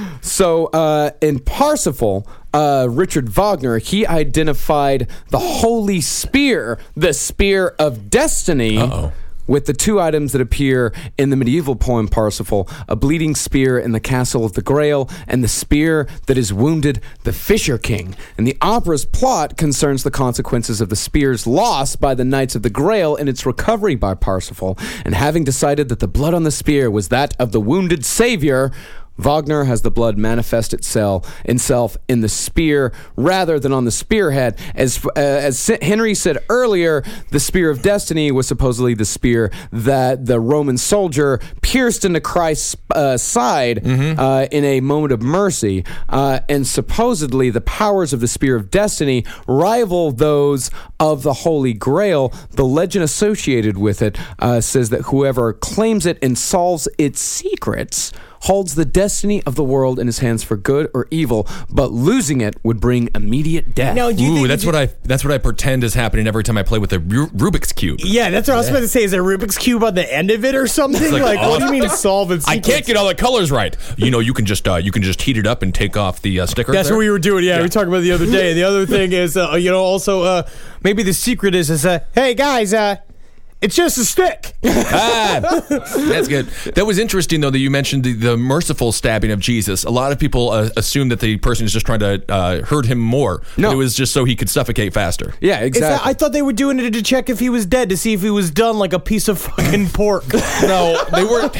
So in Parsifal, Richard Wagner, he identified the holy spear, the spear of destiny. With the two items that appear in the medieval poem Parsifal, a bleeding spear in the castle of the Grail, and the spear that has wounded the Fisher King. And the opera's plot concerns the consequences of the spear's loss by the Knights of the Grail and its recovery by Parsifal. And having decided that the blood on the spear was that of the wounded savior, Wagner has the blood manifest itself in the spear rather than on the spearhead. As Henry said earlier, the spear of destiny was supposedly the spear that the Roman soldier pierced into Christ's side in a moment of mercy. And supposedly the powers of the spear of destiny rival those of the Holy Grail. The legend associated with it says that whoever claims it and solves its secrets holds the destiny of the world in his hands for good or evil, but losing it would bring immediate death. Now, that's what I pretend is happening every time I play with the Rubik's Cube. Yeah, that's what I was about to say. Is there a Rubik's Cube on the end of it or something? Like what do you mean solve it? I can't get all the colors right. You can just heat it up and take off the sticker. That's what we were doing. Yeah, we talked about it the other day. The other thing is, also maybe the secret is hey guys, it's just a stick. That's good. That was interesting, though, that you mentioned the merciful stabbing of Jesus. A lot of people assume that the person is just trying to hurt him more. No. It was just so he could suffocate faster. Yeah, exactly. I thought they were doing it to check if he was dead, to see if he was done like a piece of fucking pork. No, they weren't.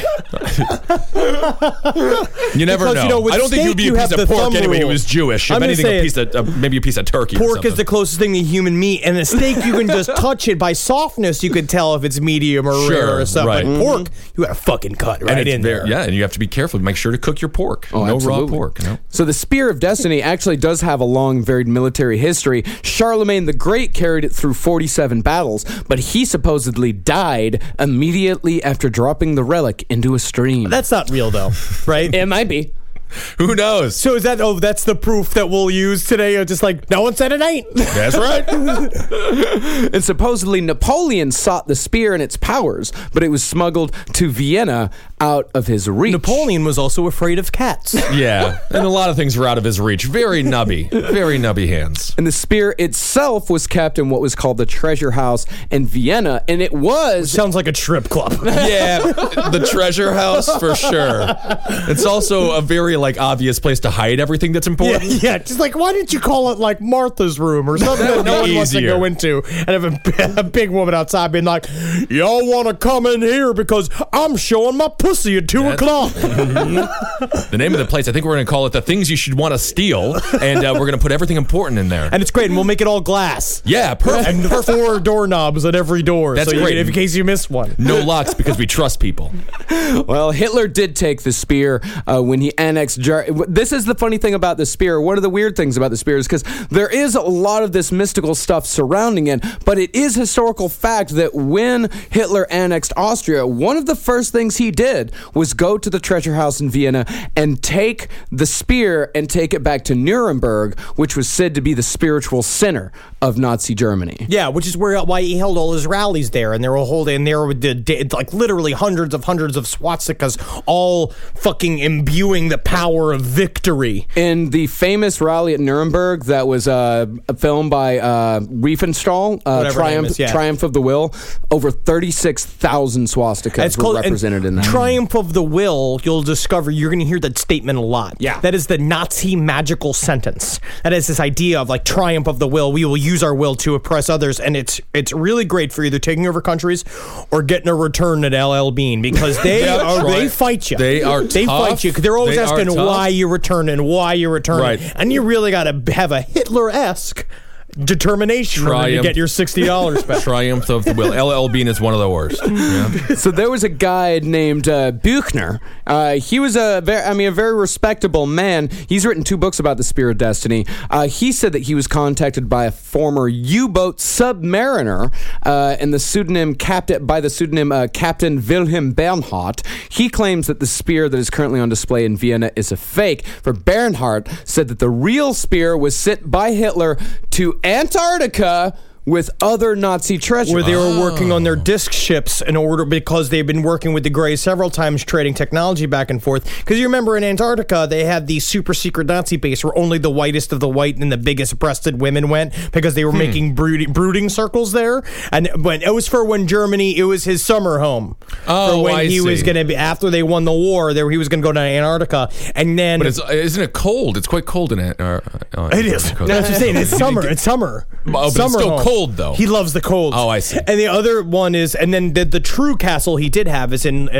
You never know. I don't think he would be a piece of pork anyway. He was Jewish. If anything, maybe a piece of turkey. Pork is the closest thing to human meat, and a steak you can just touch it by softness. You can tell if it's medium or rare or something. Right. But pork, you got to fucking cut right in there. Yeah, and you have to be careful. Make sure to cook your pork. No absolutely. Raw pork. No. So the Spear of Destiny actually does have a long, varied military history. Charlemagne the Great carried it through 47 battles, but he supposedly died immediately after dropping the relic into a stream. That's not real, though, right? It might be. Who knows? So is that, that's the proof that we'll use today? Or just like, no one said it ain't. That's right. And supposedly Napoleon sought the spear and its powers, but it was smuggled to Vienna out of his reach. Napoleon was also afraid of cats. Yeah, and a lot of things were out of his reach. Very nubby hands. And the spear itself was kept in what was called the treasure house in Vienna, and it was... Which sounds like a strip club. Yeah, the treasure house for sure. It's also a very obvious place to hide everything that's important. Yeah, just like, why didn't you call it like Martha's room or something that no one wants to go into, and have a big woman outside being like, y'all want to come in here because I'm showing my pussy at 2 o'clock. The name of the place, I think we're going to call it The Things You Should Want to Steal, and we're going to put everything important in there. And it's great, and we'll make it all glass. Yeah, perfect. And 4 doorknobs at every door. That's great. In case you missed one. No locks because we trust people. Well, Hitler did take the spear when he annexed This is the funny thing about the spear. One of the weird things about the spear is because there is a lot of this mystical stuff surrounding it, but it is historical fact that when Hitler annexed Austria, one of the first things he did did was go to the treasure house in Vienna and take the spear and take it back to Nuremberg, which was said to be the spiritual center of Nazi Germany. Yeah, which is why he held all his rallies there, and they were holding there with like literally hundreds of swastikas, all fucking imbuing the power of victory. In the famous rally at Nuremberg that was filmed by Riefenstahl, Triumph of the Will, over 36,000 swastikas were represented in that. Triumph of the Will, you'll discover, you're going to hear that statement a lot. Yeah. That is the Nazi magical sentence. That is this idea of like triumph of the will. We will use our will to oppress others, and it's really great for either taking over countries or getting a return at LL Bean, because they fight you. They fight you. They're always asking why you return and why you return. Right. And you really got to have a Hitler-esque determination to get your $60 back. Triumph of the will. LL Bean is one of the worst. Yeah. So there was a guy named Buchner. He was a very respectable man. He's written 2 books about the Spear of Destiny. He said that he was contacted by a former U-boat submariner and the pseudonym Captain Wilhelm Bernhardt. He claims that the spear that is currently on display in Vienna is a fake. For Bernhardt said that the real spear was sent by Hitler to Antarctica with other Nazi treasure. Where they were working on their disc ships because they've been working with the Greys several times, trading technology back and forth. Because you remember in Antarctica, they had the super secret Nazi base where only the whitest of the white and the biggest breasted women went, because they were making brooding circles there. And when it was for when Germany, it was his summer home. Oh, when he was going to be, after they won the war, he was going to go to Antarctica. And then. But isn't it cold? It's quite cold in Antarctica. It is. That's what I'm saying. It's summer. It's summer. Oh, but summer it's still home. Cold though. He loves the cold. Oh, I see. And the other one is, and then the true castle he did have is in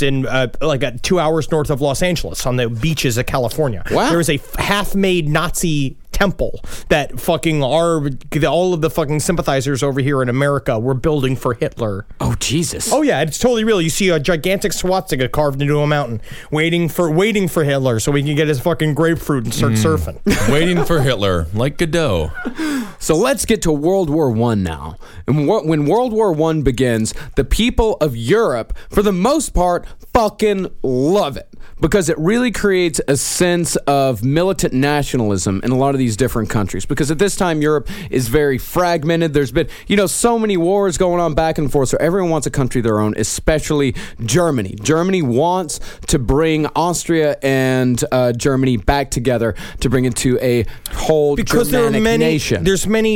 2 hours north of Los Angeles on the beaches of California. Wow. There is a half-made Nazi temple that fucking all of the fucking sympathizers over here in America were building for Hitler. Oh, Jesus. Oh yeah, it's totally real. You see a gigantic swastika carved into a mountain, waiting for Hitler so he can get his fucking grapefruit and start surfing. Waiting for Hitler, like Godot. So let's get to World War I now. And when World War I begins, the people of Europe, for the most part, fucking love it, because it really creates a sense of militant nationalism in a lot of these different countries. Because at this time, Europe is very fragmented. There's been, so many wars going on back and forth, so everyone wants a country of their own, especially Germany. Germany wants to bring Austria and Germany back together to bring it to a whole Germanic nation. There's many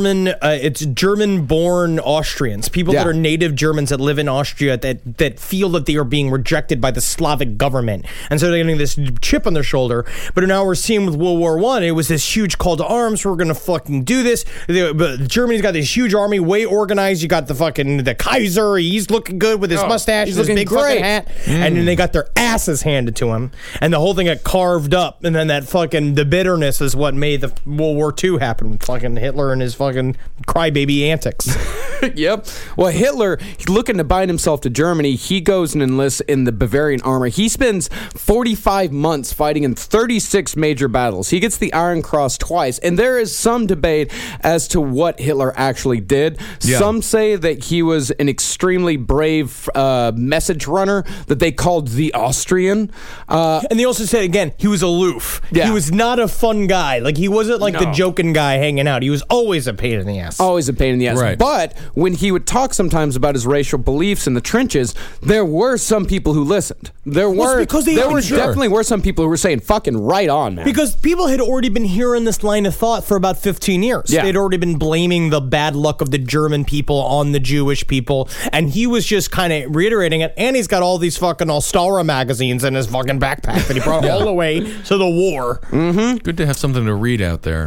German-born Austrians, people that are native Germans that live in Austria that feel that they are being rejected by the Slavic government. And so they're getting this chip on their shoulder. But now we're seeing with World War I, it was this huge call to arms. We're going to fucking do this. But Germany's got this huge army, way organized. You got the Kaiser. He's looking good with his mustache, his big fucking hat. And then they got their asses handed to him. And the whole thing got carved up. And then the bitterness is what made the World War II happen with fucking Hitler and his fucking crybaby antics. Yep. Well, Hitler, looking to bind himself to Germany, he goes and enlists in the Bavarian army. He spends 45 months fighting in 36 major battles. He gets the Iron Cross twice, and there is some debate as to what Hitler actually did. Yeah. Some say that he was an extremely brave message runner that they called the Austrian. And they also said, again, he was aloof. Yeah. He was not a fun guy. Like, he wasn't the joking guy hanging out. He was always a pain in the ass. Always a pain in the ass. Right. But when he would talk sometimes about his racial beliefs in the trenches, there were some people who listened. There definitely were some people who were saying, fucking right on, man. Because people had already been hearing this line of thought for about 15 years. Yeah. They'd already been blaming the bad luck of the German people on the Jewish people. And he was just kind of reiterating it. And he's got all these fucking Alstara magazines in his fucking backpack that he brought all the way to the war. Mm-hmm. Good to have something to read out there.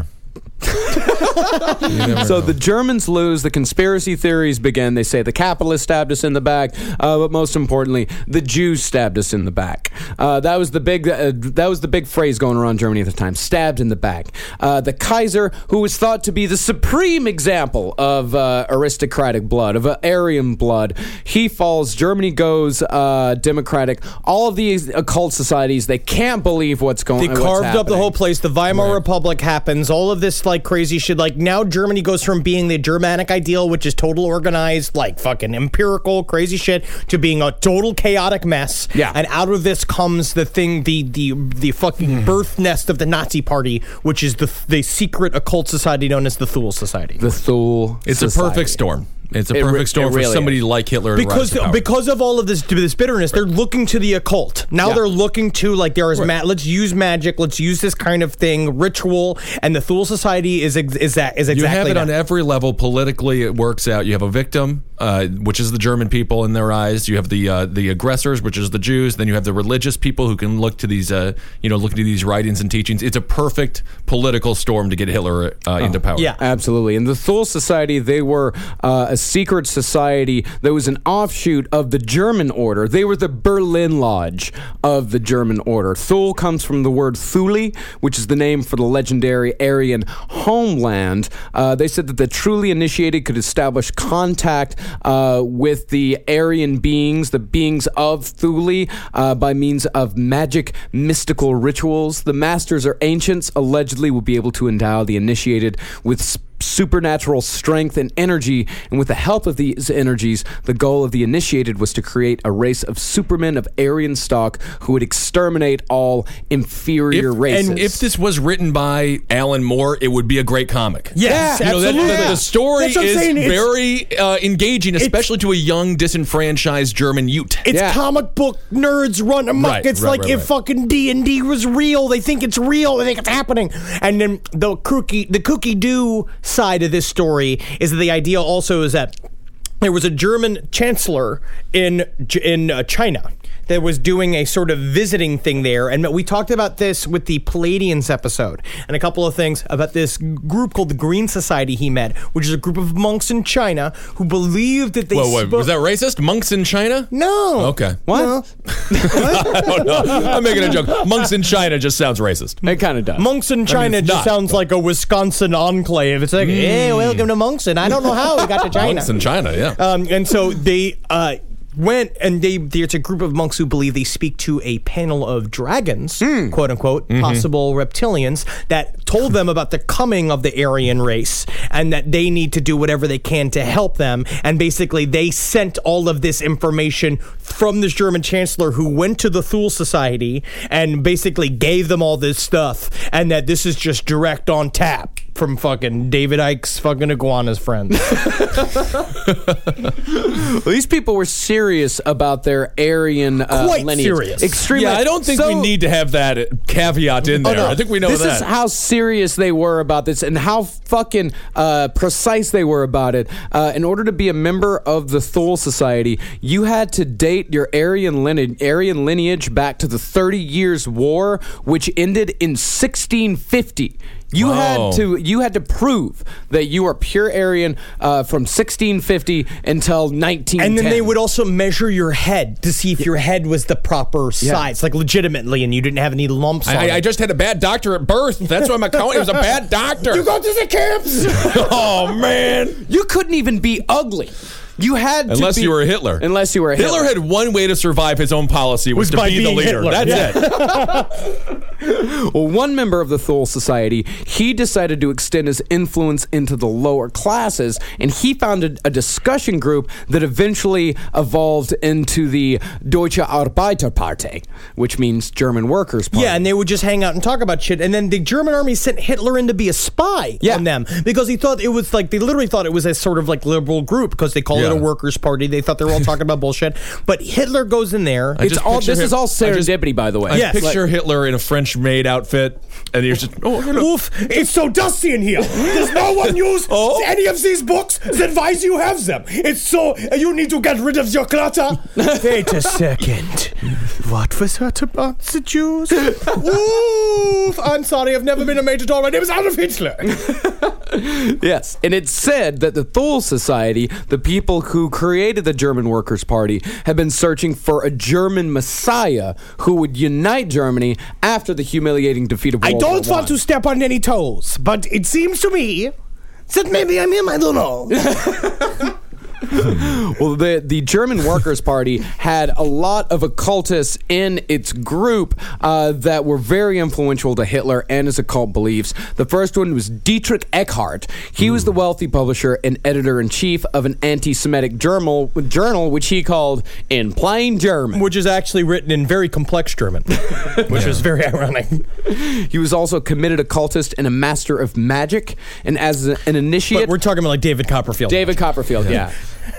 So the Germans lose, the conspiracy theories begin. They say the capitalists stabbed us in the back, but most importantly, the Jews stabbed us in the back. That was the big phrase going around Germany at the time: stabbed in the back. The Kaiser, who was thought to be the supreme example of aristocratic blood, of Aryan blood, he falls. Germany goes democratic. All of these occult societies, they can't believe what's going on. They carved up the whole place. The Weimar Republic happens. All of this like crazy shit. Like now Germany goes from being the Germanic ideal, which is total organized, like fucking empirical crazy shit, to being a total chaotic mess. Yeah. And out of this comes the thing, the fucking birth nest of the Nazi Party, which is the secret occult society known as the Thule Society. The Thule. It's Society. a perfect storm. It's a perfect storm for really somebody like Hitler to rise to power. Because of all of this bitterness, they're looking to the occult. Now they're looking to, like, let's use magic, let's use this kind of thing, ritual, and the Thule Society is exactly that. You have it on every level. Politically, it works out. You have a victim, which is the German people in their eyes. You have the aggressors, which is the Jews. Then you have the religious people who can look to these, look to these writings and teachings. It's a perfect political storm to get Hitler into power. Yeah, absolutely. And the Thule Society, they were a secret society that was an offshoot of the German Order. They were the Berlin Lodge of the German Order. Thule comes from the word Thule, which is the name for the legendary Aryan homeland. They said that the truly initiated could establish contact with the Aryan beings, the beings of Thule, by means of magic, mystical rituals. The masters or ancients allegedly will be able to endow the initiated with supernatural strength and energy, and with the help of these energies, the goal of the initiated was to create a race of supermen of Aryan stock who would exterminate all inferior races. And if this was written by Alan Moore, it would be a great comic. Yes, absolutely. The story is very engaging, especially to a young, disenfranchised German Youth. It's comic book nerds run amok. It's like if fucking D&D was real. They think it's real. They think it's happening. And then the kooky doo side of this story is that the idea also is that there was a German chancellor in China that was doing a sort of visiting thing there. And we talked about this with the Palladians episode and a couple of things about this group called the Green Society he met, which is a group of monks in China who believed that they was that racist? Monks in China? No. Okay. What? No. I don't know. I'm making a joke. Monks in China just sounds racist. It kind of does. Monks in China just sounds like a Wisconsin enclave. It's like, hey, welcome to Monkston. I don't know how we got to China. Monks in China, yeah. And so they went, and there's a group of monks who believe they speak to a panel of dragons, quote unquote, possible reptilians, that told them about the coming of the Aryan race and that they need to do whatever they can to help them. And basically, they sent all of this information from this German chancellor who went to the Thule Society and basically gave them all this stuff, and that this is just direct on tap from fucking David Icke's fucking iguana's friends. Well, these people were serious about their Aryan Quite lineage. serious. Extremely. Yeah, I don't think we need to have that caveat in there. no. I think we know this that. This is how serious they were about this and how fucking precise they were about it. In order to be a member of the Thule Society, you had to date your Aryan lineage back to the 30 Years' War, which ended in 1650. You had to prove that you are pure Aryan from 1650 until 1910. And then they would also measure your head to see if your head was the proper size, like legitimately, and you didn't have any lumps on it. I just had a bad doctor at birth. That's why my county was a bad doctor. You go to the camps! Oh, man. You couldn't even be ugly. You had to Unless you were Hitler. Unless you were Hitler. Hitler had one way to survive his own policy was to by be the being leader. Hitler. That's it. Well, one member of the Thule Society, he decided to extend his influence into the lower classes, and he founded a discussion group that eventually evolved into the Deutsche Arbeiterpartei, which means German Workers' Party. Yeah, and they would just hang out and talk about shit. And then the German army sent Hitler in to be a spy on them because he thought it was like, they literally thought it was a sort of like liberal group because they call it a workers' party. They thought they were all talking about bullshit. But Hitler goes in there. This is all serendipity, by the way. I picture Hitler in a French maid outfit, and he's just, oof, it's so dusty in here. Does no one use any of these books? Then why do you have them? It's so, you need to get rid of your clutter. Wait a second. What was that about the Jews? Oof, I'm sorry, I've never been a major doll. My name is Adolf Hitler. Yes, and it's said that the Thule Society, the people who created the German Workers' Party, have been searching for a German messiah who would unite Germany after the humiliating defeat of World War I. I don't want to step on any toes, but it seems to me that maybe I'm him, I don't know. Well, the German Workers' Party had a lot of occultists in its group that were very influential to Hitler and his occult beliefs. The first one was Dietrich Eckart. He was the wealthy publisher and editor-in-chief of an anti-Semitic journal, which he called In Plain German. Which is actually written in very complex German, which was very ironic. He was also a committed occultist and a master of magic. And as an initiate... But we're talking about like David Copperfield. David Copperfield, yeah.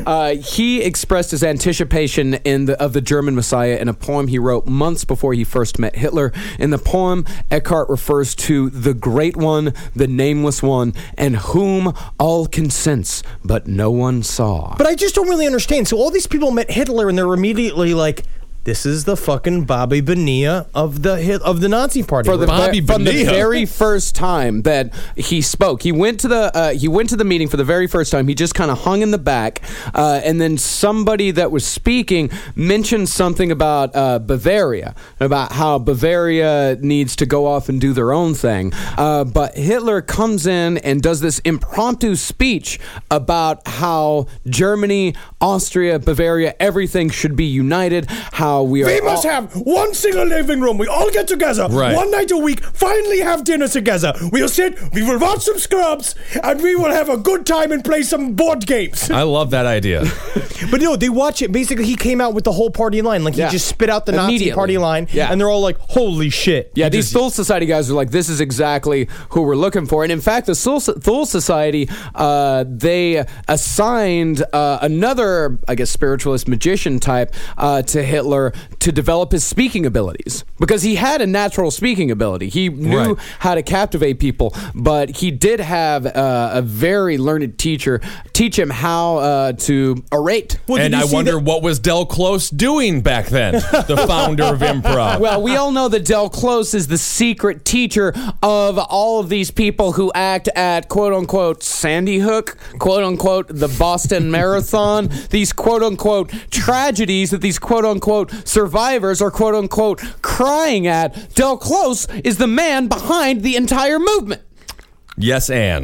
He expressed his anticipation of the German Messiah in a poem he wrote months before he first met Hitler. In the poem, Eckhart refers to the Great One, the Nameless One, and whom all can sense, but no one saw. But I just don't really understand. So all these people met Hitler, and they're immediately like, this is the fucking Bobby Bonilla of the Nazi Party. From the very first time that he spoke, he went to the meeting for the very first time. He just kind of hung in the back, and then somebody that was speaking mentioned something about Bavaria, about how Bavaria needs to go off and do their own thing. But Hitler comes in and does this impromptu speech about how Germany, Austria, Bavaria, everything should be united. How we must have one single living room. We all get together one night a week, finally have dinner together. We'll sit, we will watch some Scrubs, and we will have a good time and play some board games. I love that idea. But no, they watch it. Basically, he came out with the whole party line. Like, he just spit out the Nazi party line, and they're all like, holy shit. Yeah, these Thule Society guys are like, this is exactly who we're looking for. And in fact, the Thule Society, they assigned another, I guess, spiritualist magician type to Hitler to develop his speaking abilities, because he had a natural speaking ability. He knew how to captivate people, but he did have a very learned teacher teach him how to orate. Well, and I wonder what was Del Close doing back then, the founder of improv. Well, we all know that Del Close is the secret teacher of all of these people who act at quote-unquote Sandy Hook, quote-unquote the Boston Marathon, these quote-unquote tragedies that these quote-unquote survivors are quote-unquote crying at. Del Close is the man behind the entire movement. Yes, and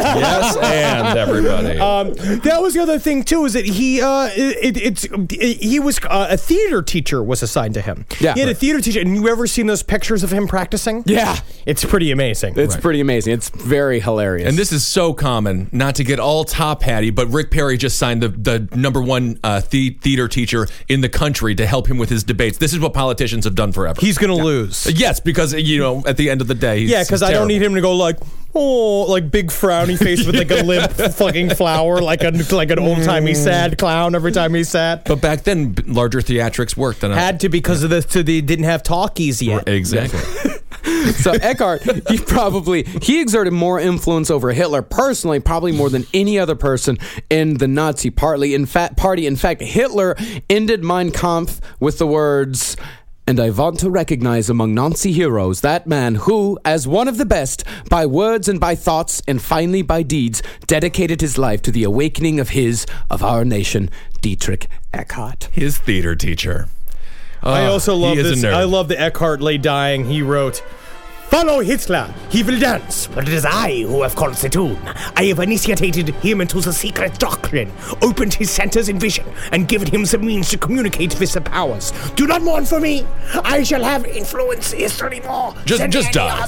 everybody. That was the other thing too. Is that he was a theater teacher was assigned to him. Yeah, he had a theater teacher. And you ever seen those pictures of him practicing? Yeah, it's pretty amazing. It's pretty amazing. It's very hilarious. And this is so common. Not to get all top hatty, but Rick Perry just signed the number one theater teacher in the country to help him with his debates. This is what politicians have done forever. He's going to lose. Yes, because at the end of the day, because I don't need him to go like, oh, like big frowny face with like a limp fucking flower, like an old-timey sad clown every time he sat. But back then, larger theatrics worked. Had to because of so they didn't have talkies yet. Exactly. So Eckhart, he exerted more influence over Hitler personally, probably more than any other person in the Nazi party. In fact, Hitler ended Mein Kampf with the words, "And I want to recognize among Nazi heroes that man who, as one of the best, by words and by thoughts, and finally by deeds, dedicated his life to the awakening of our nation, Dietrich Eckart." His theater teacher. I also love this. I love the Eckhart lay dying. He wrote, "Follow Hitler. He will dance. But it is I who have called Zetoun. I have initiated him into the secret doctrine, opened his centers in vision, and given him the means to communicate with the powers. Do not mourn for me. I shall have influence history more. Just die."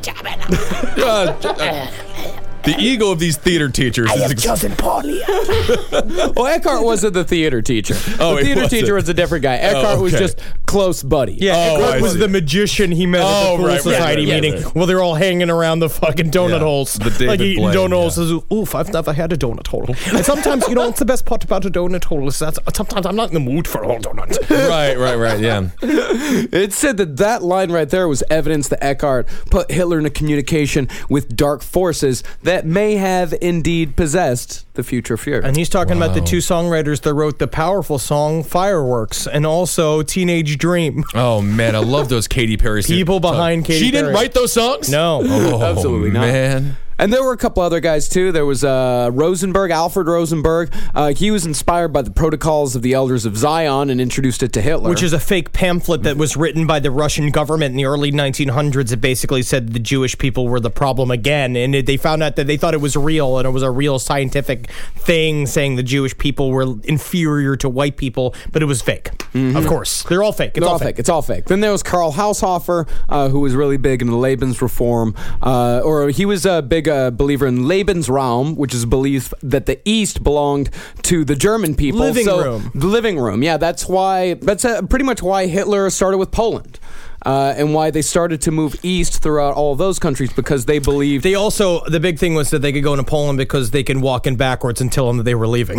The ego of these theater teachers I have chosen poorly. Well, Eckhart wasn't the theater teacher. The theater teacher was a different guy. Eckhart was just close buddy. Yeah, Eckhart was the magician he met at the Thule Society meeting. Well, they're all hanging around the fucking donut holes. Like eating donut holes. Oof, I've never had a donut hole. And sometimes, it's the best part about a donut hole is that sometimes I'm not in the mood for a whole donut. Right, yeah. It said that line right there was evidence that Eckhart put Hitler into communication with dark forces that may have indeed possessed the future Fuhrer. And he's talking about the two songwriters that wrote the powerful song Fireworks and also Teenage Dream. Oh, man, I love those Katy Perry songs. People behind Katy Perry. She didn't write those songs? No. Absolutely not. Man. And there were a couple other guys, too. There was Alfred Rosenberg. He was inspired by the Protocols of the Elders of Zion and introduced it to Hitler. Which is a fake pamphlet that was written by the Russian government in the early 1900s. It basically said the Jewish people were the problem again. And they found out that they thought it was real, and it was a real scientific thing saying the Jewish people were inferior to white people, but it was fake. Mm-hmm. Of course. They're all fake. It's all fake. It's all fake. Then there was Karl Haushofer, who was really big into Lebensreform. Or he was a big believer in Lebensraum, which is a belief that the East belonged to the German people. Living room. Yeah, that's pretty much why Hitler started with Poland. And why they started to move east throughout all of those countries, because they believed... The big thing was that they could go into Poland because they can walk in backwards and tell them that they were leaving.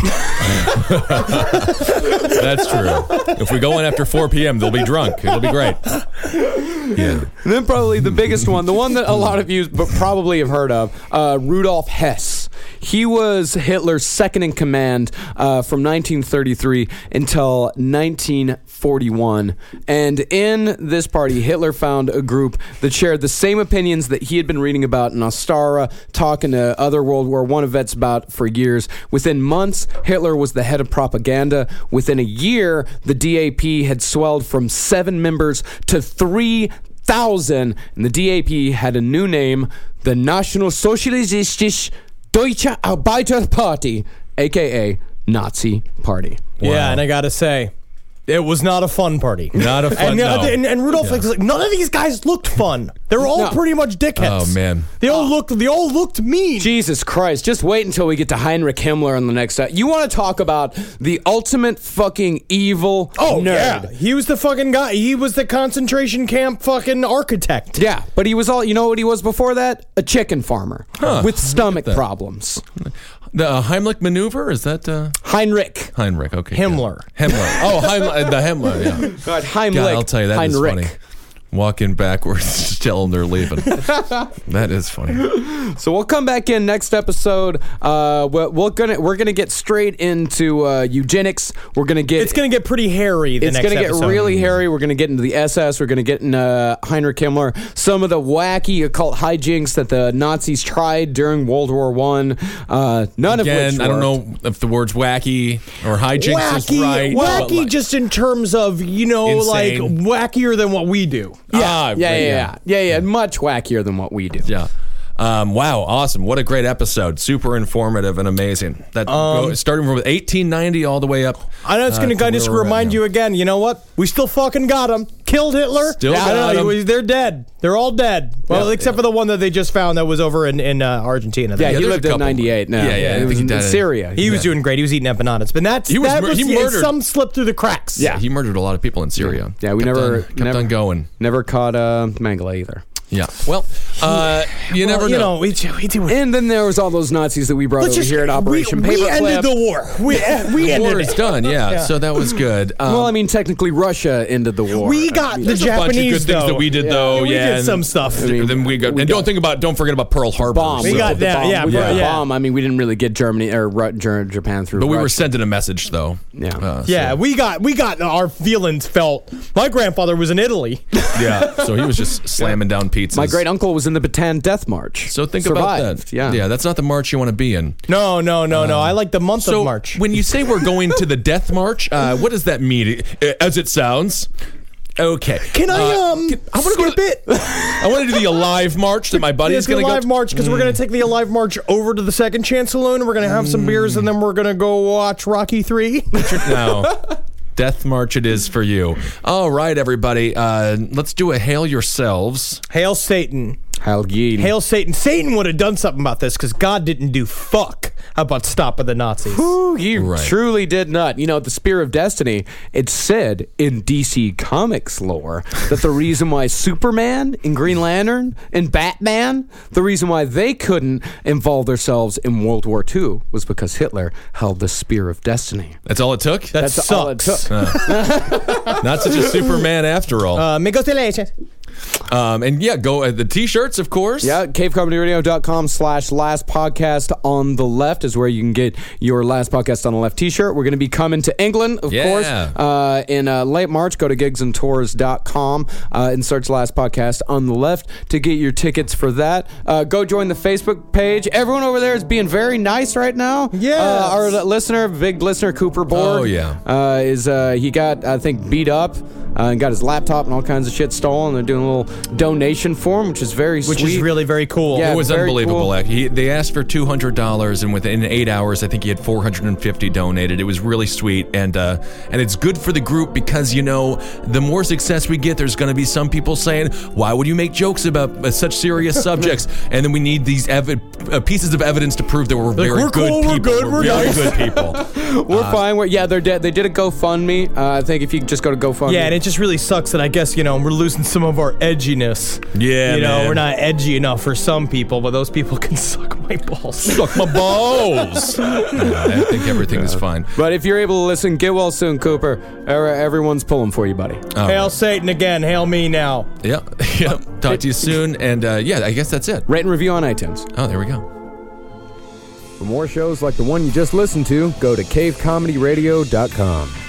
That's true. If we go in after 4 p.m., they'll be drunk. It'll be great. Yeah. And then probably the biggest one, the one that a lot of you probably have heard of, Rudolf Hess. He was Hitler's second in command from 1933 until 1941. And in this party, Hitler found a group that shared the same opinions that he had been reading about in Ostara, talking to other World War I vets about for years. Within months, Hitler was the head of propaganda. Within a year, the DAP had swelled from 7 members to 3,000, and the DAP had a new name, the National Sozialistische Deutsche Arbeiterparty, a.k.a. Nazi Party. Wow. Yeah, and I gotta say, it was not a fun party. Not a fun, and Rudolph was like, none of these guys looked fun. They were all pretty much dickheads. Oh, man. They all looked mean. Jesus Christ. Just wait until we get to Heinrich Himmler on the next... You want to talk about the ultimate fucking evil nerd. Yeah. He was the fucking guy. He was the concentration camp fucking architect. Yeah, but he was all... You know what he was before that? A chicken farmer with stomach problems. The Heimlich maneuver? Is that... Heinrich, okay. Himmler. Oh, the Himmler, yeah. God, Heimlich. God, I'll tell you, that Heinrich. is funny. Walking backwards, just tell them they're leaving. That is funny. So we'll come back in next episode. We're gonna get straight into eugenics. It's gonna get pretty hairy. It's gonna get really hairy. We're gonna get into the SS. We're gonna get into Heinrich Himmler. Some of the wacky occult hijinks that the Nazis tried during World War I. None of which worked. I don't know if the words wacky or hijinks is right. Wacky, just in terms of insane. Like wackier than what we do. Yeah. Much wackier than what we do. Yeah. Wow, awesome. What a great episode. Super informative and amazing. That starting from 1890 all the way up. I know it's going to just remind you again, you know what? We still fucking got him. Killed Hitler. They're dead. They're all dead. Well, except for the one that they just found that was over in Argentina. Yeah, he lived in 98 now. Yeah. He was in Syria. He was doing great. He was eating empanadas. But he murdered. Some slipped through the cracks. Yeah, he murdered a lot of people in Syria. Yeah, we kept on going. Never caught Mengele either. Yeah. Well, you never know. We do. And then there was all those Nazis that we brought over here at Operation Paperclip. We ended the war. We ended war is done. Yeah. So that was good. Well, I mean, technically, Russia ended the war. We got the Japanese. A bunch of good things that we did, though. We did some stuff. Then we got. And don't forget about Pearl Harbor. Bomb. We got that. Yeah. Bomb. I mean, we didn't really get Germany or Japan through. But we were sending a message, though. Yeah. We got our feelings felt. My grandfather was in Italy. Yeah. So he was just slamming down pizzas. My great uncle was in the Bataan Death March. So think about that. Yeah, that's not the march you want to be in. No. I like the month of March. When you say we're going to the Death March, what does that mean? As it sounds. Okay. Can I I want to go to it? I want to do the Alive March that my buddy's going to go. Alive March because we're going to take the Alive March over to the Second Chance Saloon and we're going to have some beers and then we're going to go watch Rocky 3. No. Death March it is for you. All right, everybody. Let's do a Hail Yourselves. Hail Satan. Hail Gene. Hail Satan. Satan would have done something about this because God didn't do fuck about stopping the Nazis. He truly did not. You know, the Spear of Destiny, it said in DC Comics lore that the reason why Superman and Green Lantern and Batman, the reason why they couldn't involve themselves in World War II was because Hitler held the Spear of Destiny. That's all it took? That's all it took. Not such a Superman after all. Me gusta leche. And yeah, go the t-shirts, of course. Yeah, cavecomedyradio.com/last podcast on the left is where you can get your Last Podcast on the Left t-shirt. We're going to be coming to England, of course, in late March. Go to gigsandtours.com and search Last Podcast on the Left to get your tickets for that. Go join the Facebook page. Everyone over there is being very nice right now. Yeah. Our listener, big listener, Cooper Borg, he got, I think, beat up. And got his laptop and all kinds of shit stolen. They're doing a little donation for him, which is very sweet. Which is really very cool. Yeah, it was unbelievable. Cool. They asked for $200, and within 8 hours, I think he had $450 donated. It was really sweet, and it's good for the group because, you know, the more success we get, there's going to be some people saying, why would you make jokes about such serious subjects? And then we need these pieces of evidence to prove that we're very good people. We're very good people. We're fine. They did a GoFundMe. I think if you just go to GoFundMe. Yeah, and it just really sucks that I guess, you know, we're losing some of our edginess. Yeah, you know, man. we're not edgy enough for some people, but those people can suck my balls. Suck my balls. I think everything is fine. But if you're able to listen, get well soon, Cooper. Everyone's pulling for you, buddy. Hail Satan again. Hail me now. Yeah. Talk to you soon. And yeah, I guess that's it. Rate and review on iTunes. Oh, there we go. For more shows like the one you just listened to, go to cavecomedyradio.com.